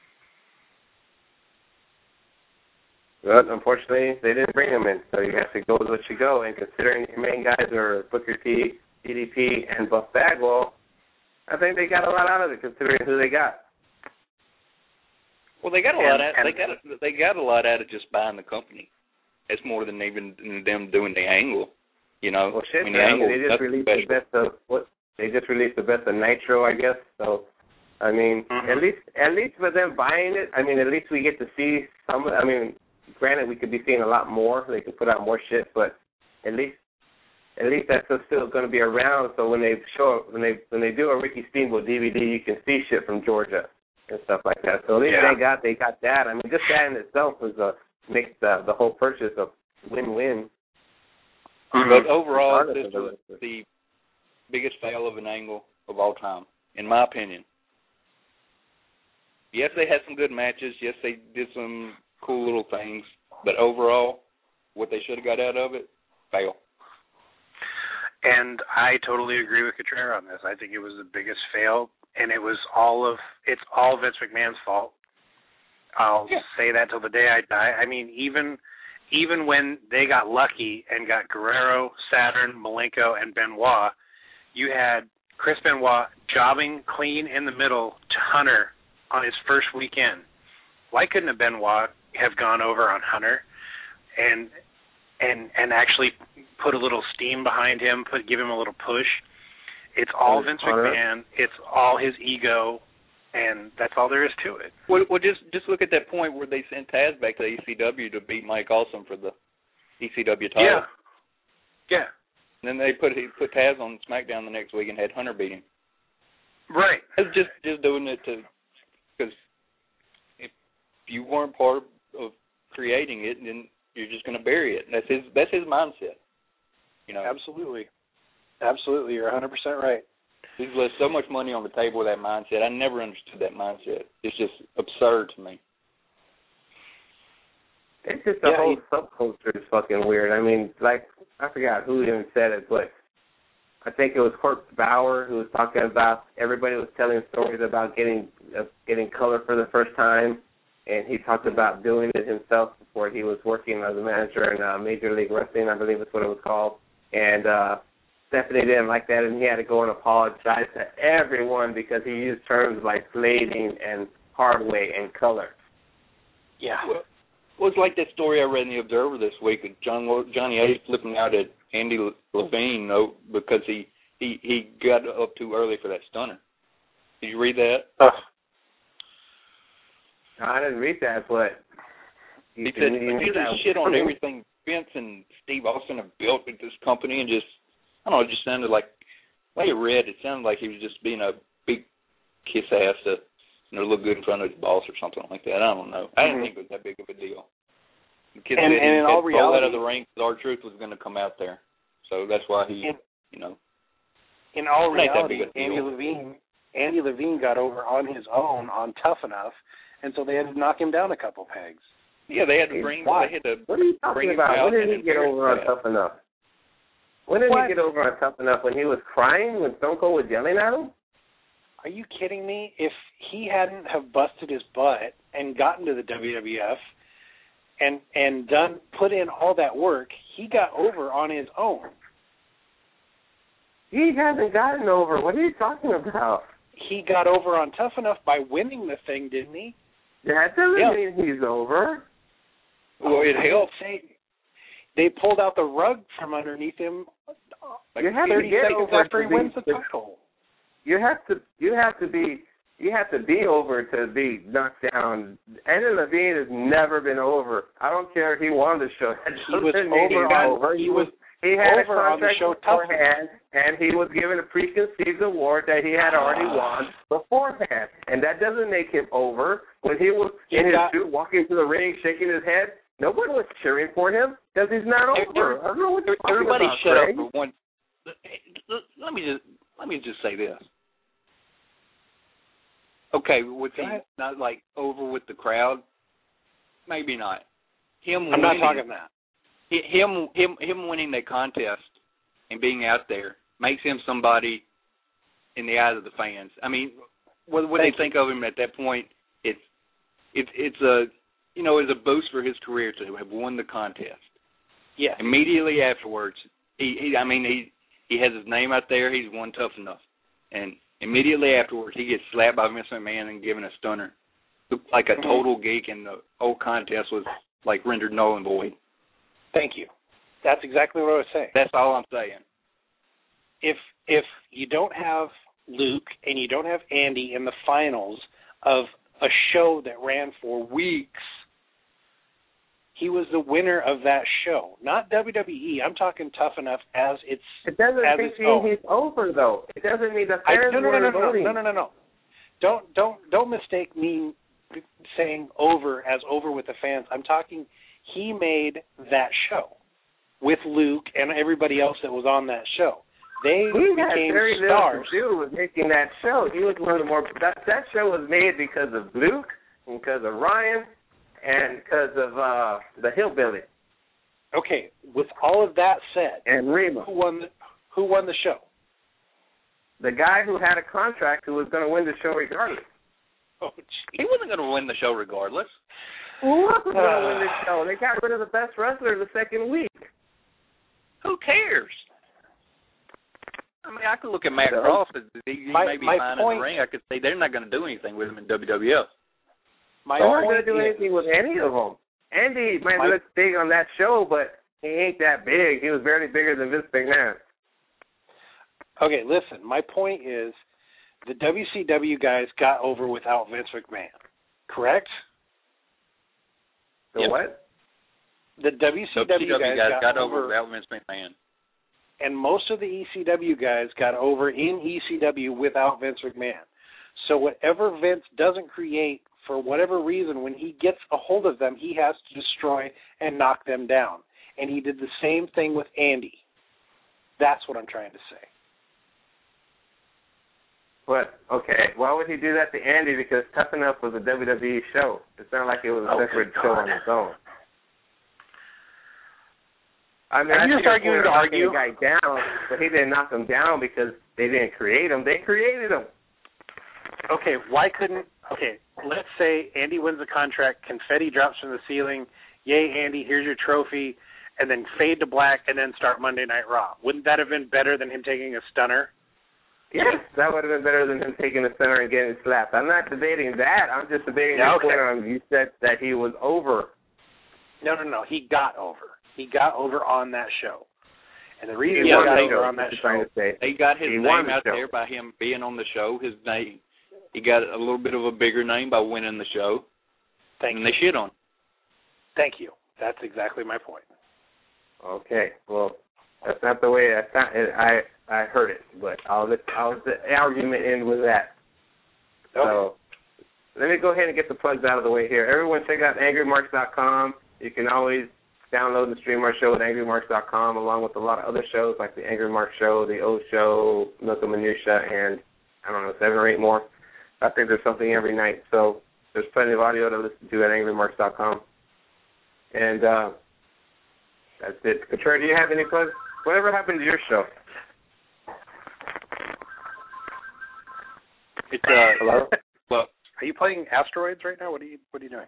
But unfortunately, they didn't bring them in, so you have to go with what you go. And considering your main guys are Booker T, DDP, and Buff Bagwell, I think they got a lot out of it considering who they got. Well, they got a lot out. They got a lot out of just buying the company. It's more than even them doing the angle. Well, shit, they just released the best of They just released the best of Nitro, I guess. So, I mean, at least with them buying it, I mean, at least we get to see some. I mean, granted, we could be seeing a lot more. They could put out more shit, but at least that's still going to be around. So when they show when they do a Ricky Steamboat DVD, you can see shit from Georgia and stuff like that. So at least they got that. I mean, just that in itself makes the whole purchase a win-win. But overall, this was the biggest fail of an angle of all time, in my opinion. Yes, they had some good matches. Yes, they did some cool little things. But overall, what they should have got out of it, fail. And I totally agree with Contreras on this. I think it was the biggest fail, and it's all Vince McMahon's fault. I'll say that till the day I die. I mean, even when they got lucky and got Guerrero, Saturn, Malenko, and Benoit, you had Chris Benoit jobbing clean in the middle to Hunter on his first weekend. Why couldn't a Benoit have gone over on Hunter and actually put a little steam behind him, give him a little push? It's all Vince McMahon. It's all his ego, and that's all there is to it. Well, just look at that point where they sent Taz back to ECW to beat Mike Awesome for the ECW title. Yeah. And then they put Taz on SmackDown the next week and had Hunter beat him. Right. It's just doing it because if you weren't part of creating it, then you're just going to bury it. That's his mindset. Absolutely, you're 100% right. He's left so much money on the table with that mindset. I never understood that mindset. It's just absurd to me. It's just the whole subculture is fucking weird. I mean, like, I forgot who even said it, but I think it was Kurt Bauer who was talking about everybody was telling stories about getting color for the first time, and he talked about doing it himself before he was working as a manager in Major League Wrestling, I believe that's what it was called. And Stephanie didn't like that, and he had to go and apologize to everyone because he used terms like blading and hardway and color. Yeah. Well, it's like that story I read in The Observer this week of Johnny A flipping out at Andy Levine because he got up too early for that stunner. Did you read that? I didn't read that, but he said he shit on everything Vince and Steve Austin have built with this company, and just, I don't know, it just sounded like I read, it sounded like he was just being a big kiss ass to look good in front of his boss or something like that. I don't know. I didn't think it was that big of a deal. The kid said he had pulled out of the ring that R-Truth was going to come out there, so that's why he, In all reality, Andy Levine got over on his own on Tough Enough, and so they had to knock him down a couple pegs. Yeah, they had to bring. What are you talking about? When did he get over on Tough Enough? When did he get over on Tough Enough? When he was crying? When Stone Cold was yelling at him? Are you kidding me? If he hadn't have busted his butt and gotten to the WWF and put in all that work, he got over on his own. He hasn't gotten over. What are you talking about? He got over on Tough Enough by winning the thing, didn't he? That doesn't mean he's over. Well, it helps. They pulled out the rug from underneath him like you have 30 to get seconds over after he wins the title. You have to be You have to be over to be knocked down. Eddie Levine has never been over. I don't care if he won the show. He was over. He had over a on the contract show beforehand, and he was given a preconceived award that he had already won beforehand. And that doesn't make him over. When he was in his suit, walking to the ring, shaking his head, nobody was cheering for him because he's not over. I don't know what you're talking everybody about, shut Craig. up for one. Let me just say this. Okay, was he not like over with the crowd? Maybe not. I'm not talking that. Him winning that contest and being out there makes him somebody in the eyes of the fans. I mean, what they think of him at that point, it's a it's a boost for his career to have won the contest. Yeah. Immediately afterwards, he has his name out there. He's won Tough Enough, and immediately afterwards, he gets slapped by Vince McMahon and given a stunner. Looked like a total geek, and the whole contest was like rendered null and void. Thank you. That's exactly what I was saying. That's all I'm saying. If you don't have Luke and you don't have Andy in the finals of a show that ran for weeks, he was the winner of that show. Not WWE. I'm talking Tough Enough as it's. It doesn't mean he's over, though. It doesn't mean the fans weren't voting. No. Don't mistake me saying over as over with the fans. I'm talking he made that show with Luke and everybody else that was on that show. They became very stars. Little to do with making that show. He was one of the more. That show was made because of Luke, and because of Ryan, and because of the Hillbilly. Okay, with all of that said, and Reba, who won the show? The guy who had a contract who was going to win the show regardless. Oh, he wasn't going to win the show regardless. Who was going to win the show? They got rid of the best wrestler the second week. Who cares? I mean, I could look at Matt Cross. He may be fine in the ring. I could say they're not going to do anything with him in WWF. They're not going to do anything with any of them. Andy might look big on that show, but he ain't that big. He was barely bigger than Vince McMahon. Okay, listen. My point is the WCW guys got over without Vince McMahon, correct? What? The WCW guys got over without Vince McMahon. And most of the ECW guys got over in ECW without Vince McMahon. So whatever Vince doesn't create, for whatever reason, when he gets a hold of them, he has to destroy and knock them down. And he did the same thing with Andy. That's what I'm trying to say. But, okay, why would he do that to Andy? Because Tough Enough was a WWE show. It's not like it was a separate show on its own. I mean, I'm just arguing to argue. The guy down, but he didn't knock him down because they didn't create him. They created him. Okay, let's say Andy wins the contract, confetti drops from the ceiling, yay, Andy, here's your trophy, and then fade to black and then start Monday Night Raw. Wouldn't that have been better than him taking a stunner? Yes, that would have been better than him taking a stunner and getting slapped. I'm not debating that. I'm just debating the point on you said that he was over. No, he got over. He got over on that show. And the reason he got over on that show, they got his name out there by him being on the show. His name, he got a little bit of a bigger name by winning the show. And they shit on him. Thank you. That's exactly my point. Okay, well, that's not the way I heard it, but I'll let the argument end with that. Okay. So let me go ahead and get the plugs out of the way here. Everyone check out angrymarks.com. You can always download and stream our show at angrymarks.com, along with a lot of other shows like the Angry Marks Show, the O Show, Milk and Minutia, and I don't know, 7 or 8 more. I think there's something every night. So there's plenty of audio to listen to at angrymarks.com. And that's it. Contreras, do you have any plugs? Whatever happened to your show? It's hello? Well, are you playing Asteroids right now? What are you doing?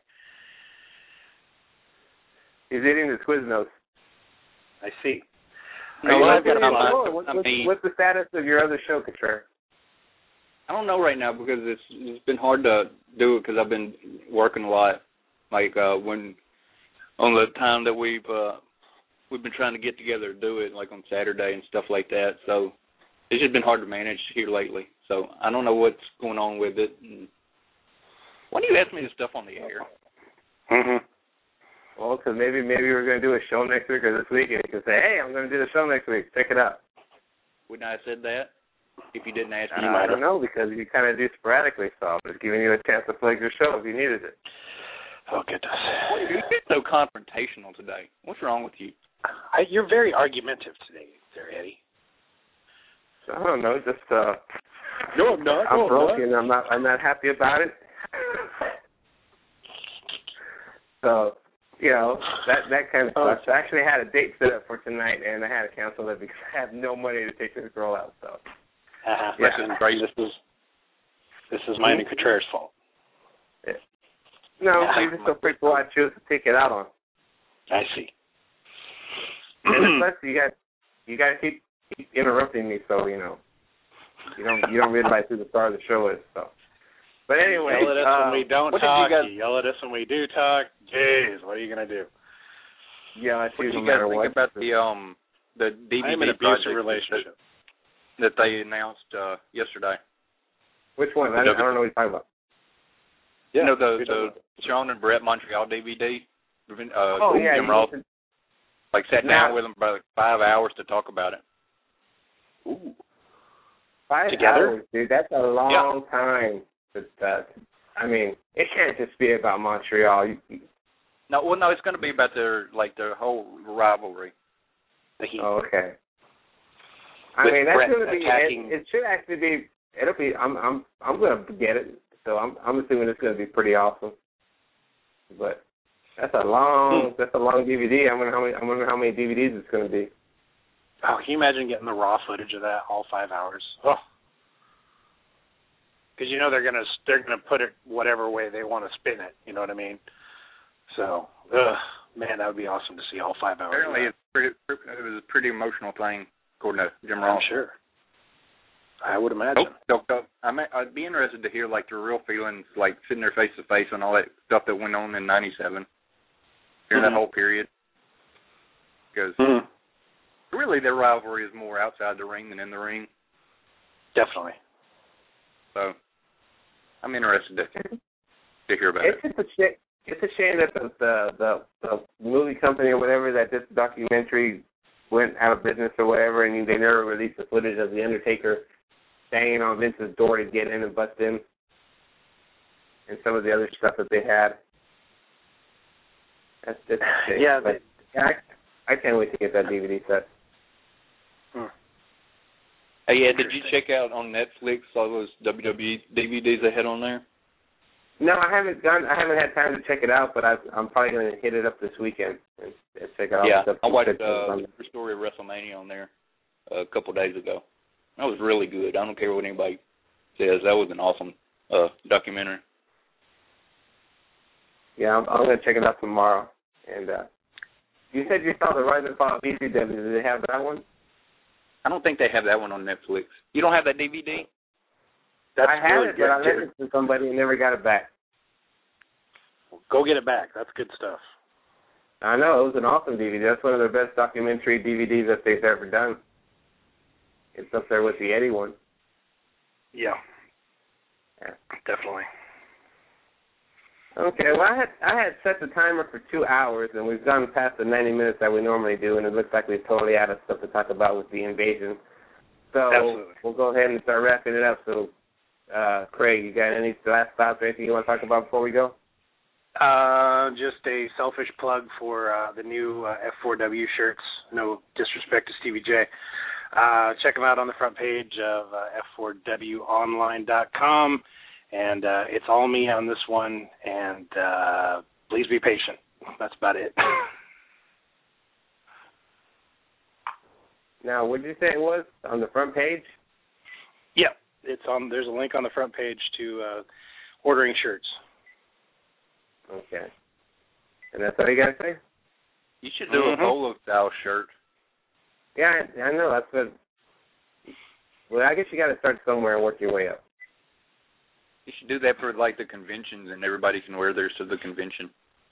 He's eating the Quiznos. I see. What's the status of your other show, Contreras? I don't know right now because it's been hard to do it because I've been working a lot. Like when on the time that we've been trying to get together to do it, like on Saturday and stuff like that. So it's just been hard to manage here lately. So I don't know what's going on with it. And why do you ask me this stuff on the air? Mm-hmm. Well, because maybe we're going to do a show next week or this week, and you can say, hey, I'm going to do the show next week. Check it out. Wouldn't I have said that if you didn't ask me? I don't know, because you kind of do sporadically, so I'm just giving you a chance to plug your show if you needed it. Oh, goodness. You're so confrontational today. What's wrong with you? You're very argumentative today, there, Eddie. I don't know, just no, I'm not. I'm broken. I'm not happy about it. So, that kind of stuff. So I actually had a date set up for tonight, and I had to cancel it because I have no money to take this girl out. So, This is mine and Contreras' fault. Yeah. No, you just don't pick what I choose to take it out on. I see. And plus, you got to keep interrupting me, so you don't realize who the star of the show is. So, but anyway, yell at us when we don't talk. You yell at us when we do talk. Jeez, what are you gonna do? Yeah, I see. What do you guys think about the DVD I'm in an abusive relationship that they announced yesterday? Which one? I don't know what you're talking about. Yeah, the Sean and Brett Montreal DVD. Yeah, Jim Ross sat down with them for 5 hours to talk about it. Ooh. 5 hours, dude. That's a long time. I mean, it can't just be about Montreal. No, it's going to be about their whole rivalry. Oh, okay. I mean, that's going to be. It should actually be. It'll be. I'm going to get it. So I'm assuming it's going to be pretty awesome. But that's a long DVD. I wonder how many DVDs it's going to be. Oh, can you imagine getting the raw footage of that all 5 hours? Oh. Because they're gonna put it whatever way they want to spin it. You know what I mean? So, man, that would be awesome to see all 5 hours. Apparently, it was a pretty emotional thing, according to Jim Ross. I'm sure. I would imagine. I'd be interested to hear their real feelings, sitting there face to face and all that stuff that went on in '97 during that whole period. Because really, their rivalry is more outside the ring than in the ring. Definitely. So, I'm interested to hear about it. It's a shame that the movie company or whatever that this documentary went out of business or whatever, and they never released the footage of The Undertaker banging on Vince's door to get in and bust in, and some of the other stuff that they had. That's just a shame. Yeah, but I can't wait to get that DVD set. Did you check out on Netflix all those WWE DVDs they had on there? No, I haven't had time to check it out, but I'm probably going to hit it up this weekend and check it out. Yeah, I watched the story of WrestleMania on there a couple days ago. That was really good. I don't care what anybody says. That was an awesome documentary. Yeah, I'm going to check it out tomorrow. And you said you saw the Rise and Fall of ECW. Do they have that one? I don't think they have that one on Netflix. You don't have that DVD? I have it, but I lent it to somebody and never got it back. Well, go get it back. That's good stuff. I know. It was an awesome DVD. That's one of the best documentary DVDs that they've ever done. It's up there with the Eddie one. Yeah. Definitely. Okay, well, I had set the timer for 2 hours, and we've gone past the 90 minutes that we normally do, and it looks like we're totally out of stuff to talk about with the invasion. So Absolutely. We'll go ahead and start wrapping it up. So, Craig, you got any last thoughts or anything you want to talk about before we go? Just a selfish plug for the new F4W shirts. No disrespect to Stevie J. Check them out on the front page of F4WOnline.com. And it's all me on this one, and please be patient. That's about it. Now, what did you say it was on the front page? Yeah, it's on. There's a link on the front page to ordering shirts. Okay. And that's all you got to say? You should do a polo-style shirt. Yeah, I know. That's what. Well, I guess you got to start somewhere and work your way up. You should do that for the conventions, and everybody can wear theirs to the convention.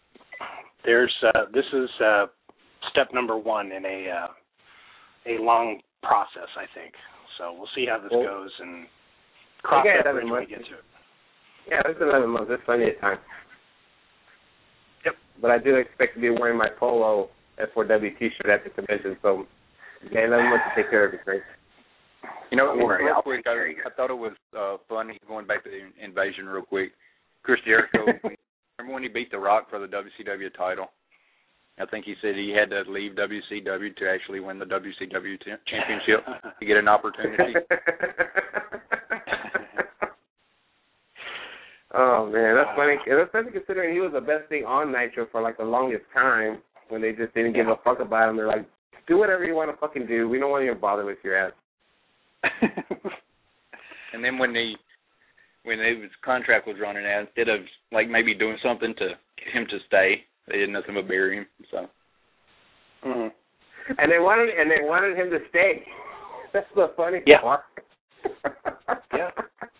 This is step number one in a long process, I think. So we'll see how this goes and cross that bridge when we get to it. Yeah, it's 11 months. There's plenty of time. Yep. But I do expect to be wearing my Polo S4W T-shirt at the convention, so you got 11 months to take care of it, Grace. You know, real quick, I thought it was funny, going back to the Invasion real quick. Chris Jericho, remember when he beat The Rock for the WCW title? I think he said he had to leave WCW to actually win the WCW championship to get an opportunity. Oh, man, that's funny. Especially considering he was the best thing on Nitro for, like, the longest time when they just didn't give a fuck about him. They're like, do whatever you want to fucking do. We don't want you to bother with your ass. And then when his contract was running out, instead of, like, maybe doing something to get him to stay, they did nothing but bury him. So. Mm-hmm. And they wanted him to stay. That's the funny part. Yeah.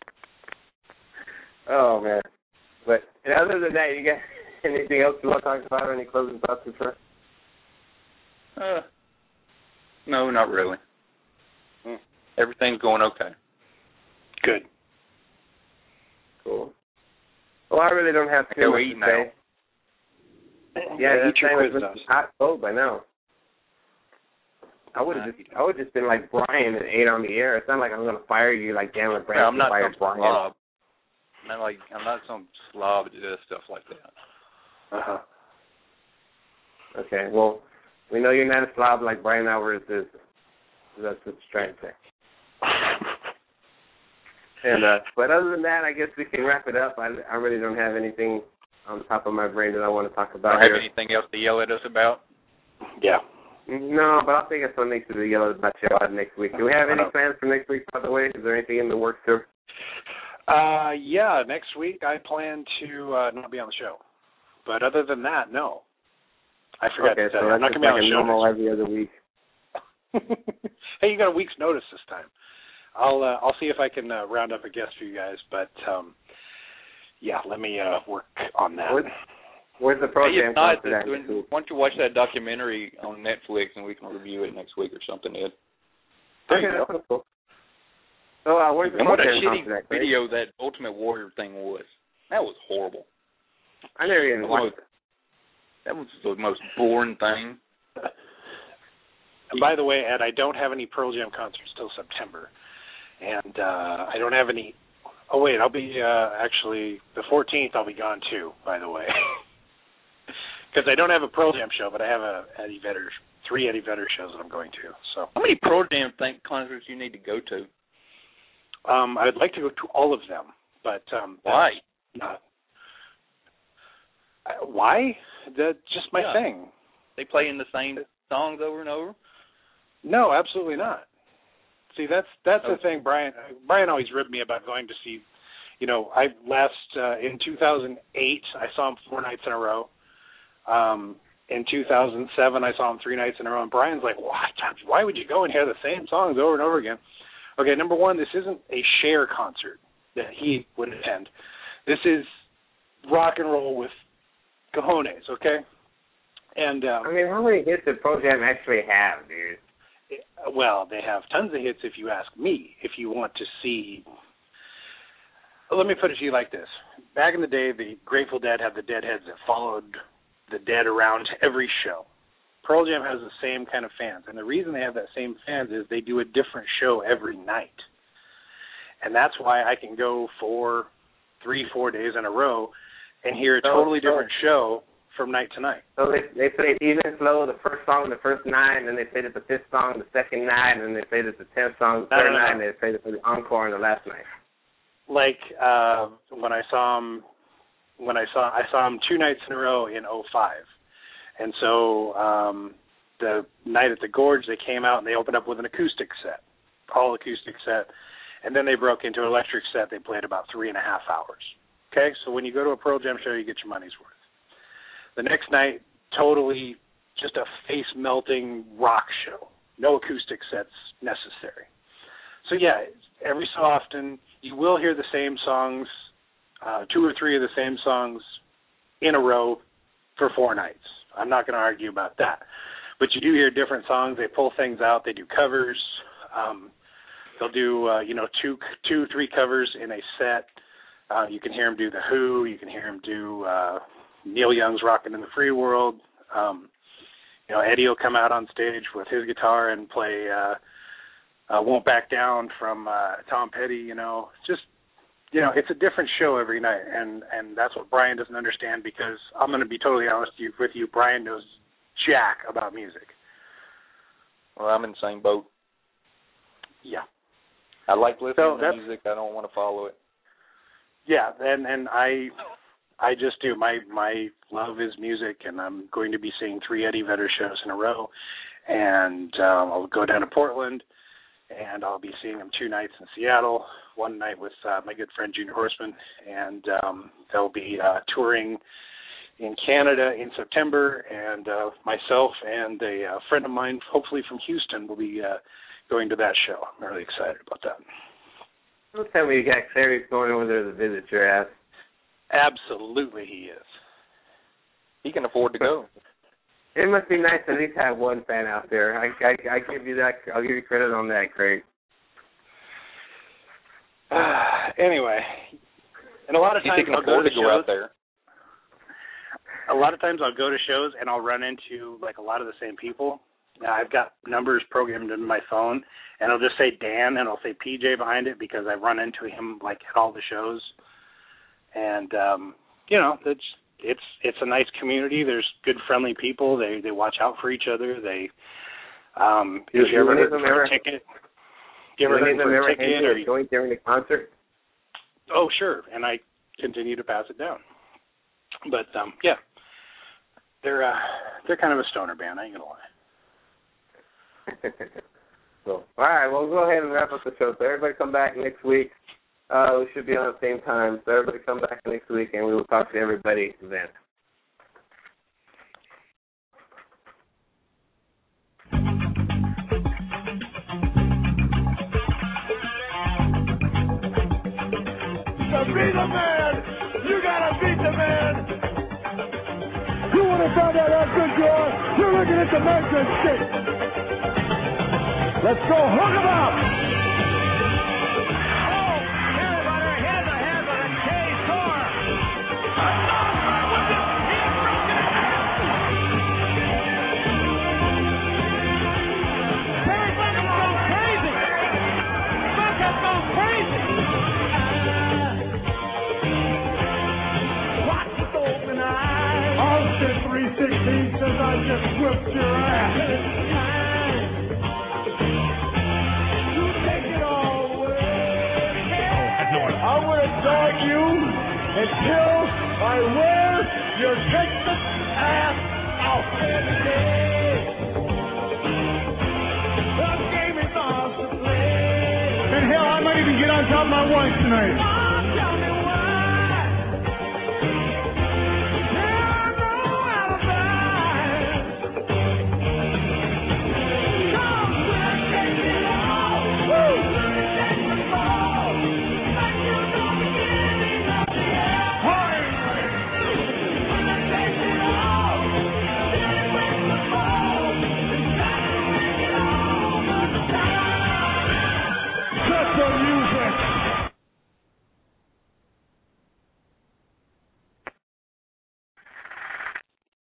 Oh, man. But other than that, you got anything else you want to talk about or any closing thoughts for? No, not really. Everything's going okay. Good. Cool. Well, I really don't have too much to say. Yeah, that thing was hot cold by now. I would have just been like Brian and ate on the air. It's not like I'm gonna fire you like Gambler Brand. I'm not some Brian. Slob. I'm not some slob that does stuff like that. Uh huh. Okay, well, we know you're not a slob like Brian Alvarez is. That's what you're trying to say. And but other than that, I guess we can wrap it up. I really don't have anything on the top of my brain that I want to talk about. Don't have anything else to yell at us about? Yeah. No, but I'll think of something to yell about you about next week. Do we have any plans for next week, by the way? Is there anything in the works, sir? Yeah, next week I plan to not be on the show. But other than that, no. I forgot to tell you. I'm not going to be on the show. Normal every other week. Hey, you got a week's notice this time. I'll see if I can round up a guest for you guys, but yeah, let me work on that. Where's the program? Why don't you watch that documentary on Netflix and we can review it next week or something, Ed? There you go. Cool. So where's the what a program? shitty video that Ultimate Warrior thing was. That was horrible. I never even watched it. That was the most boring thing. And by the way, Ed, I don't have any Pearl Jam concerts till September. And I don't have any... Oh, wait, I'll be... actually, the 14th I'll be gone, too, by the way. Because I don't have a Pearl Jam show, but I have three Eddie Vedder shows that I'm going to. So how many Pearl Jam concerts do you need to go to? I'd like to go to all of them, but... why? Why? That's just my thing. They play in the same songs over and over? No, absolutely not. See, that's the thing. Brian always ribbed me about going to see. You know, in 2008 I saw him 4 nights in a row. In 2007 I saw him 3 nights in a row. And Brian's like, "What? Why would you go and hear the same songs over and over again?" Okay, number one, this isn't a Cher concert that he would attend. This is rock and roll with cojones, okay? And I mean, how many hits did Pearl Jam actually have, dude? Well, they have tons of hits if you ask me. If you want to see... Let me put it to you like this. Back in the day, the Grateful Dead had the Deadheads that followed the Dead around to every show. Pearl Jam has the same kind of fans. And the reason they have that same fans is they do a different show every night. And that's why I can go for 3-4 days in a row and hear a totally different show from night to night. So they played Even Flow, the first song, the first night, and then they played it the 5th song, the second night, and then they played it the 10th song, the third night, and they played it for the encore on the last night. Like when I saw him 2 nights in a row in 2005. And so the night at the Gorge, they came out and they opened up with an acoustic set, all acoustic set, and then they broke into an electric set. They played about 3.5 hours. Okay, so when you go to a Pearl Jam show, you get your money's worth. The next night, totally just a face-melting rock show. No acoustic sets necessary. So yeah, every so often you will hear the same songs, 2 or 3 of the same songs in a row for 4 nights. I'm not going to argue about that. But you do hear different songs. They pull things out. They do covers. He'll do, 2-3 covers in a set. You can hear him do The Who. You can hear him do Neil Young's Rockin' in the Free World. Eddie will come out on stage with his guitar and play Won't Back Down from Tom Petty. It's a different show every night, and that's what Brian doesn't understand, because I'm going to be totally honest with you, Brian knows jack about music. Well, I'm in the same boat. Yeah. I like listening to music. I don't want to follow it. Yeah, and I just do. My love is music, and I'm going to be seeing 3 Eddie Vedder shows in a row, and I'll go down to Portland, and I'll be seeing him 2 nights in Seattle, 1 night with my good friend Junior Horseman, and they'll be touring in Canada in September, and myself and a friend of mine, hopefully from Houston, will be going to that show. I'm really excited about that. Don't tell me you got Clarice going over there to visit your ass. Absolutely he is. He can afford to go. It must be nice to at least have one fan out there. I give you that. I'll give you credit on that, Craig. Anyway, and a lot of times I'll go to shows. Out there. A lot of times I'll go to shows and I'll run into a lot of the same people. Now, I've got numbers programmed into my phone, and it'll just say Dan, and it'll say PJ behind it, because I run into him at all the shows. And it's a nice community. There's good, friendly people. They watch out for each other. They if you ever heard for a ticket, or going during the concert? Oh, sure, and I continue to pass it down. But yeah, they're kind of a stoner band. I ain't gonna lie. So, all right, well, we'll go ahead and wrap up the show. So everybody come back next week. We should be on the same time. So everybody come back next week, and we will talk to everybody then. To be the man, you gotta beat the man. You want to find out how good you are? You're looking at the Measuring Stick. Let's go, hook 'em up! Oh, everybody, here's a hand of a K-Tor. Barry Bucket's gone crazy! Bucket's gone crazy! Watch with open eyes. Austin 316 says I just whipped your ass. I'm going to dog you until I wear your Texas ass out. The game is off to play. And hell, I might even get on top of my wife tonight.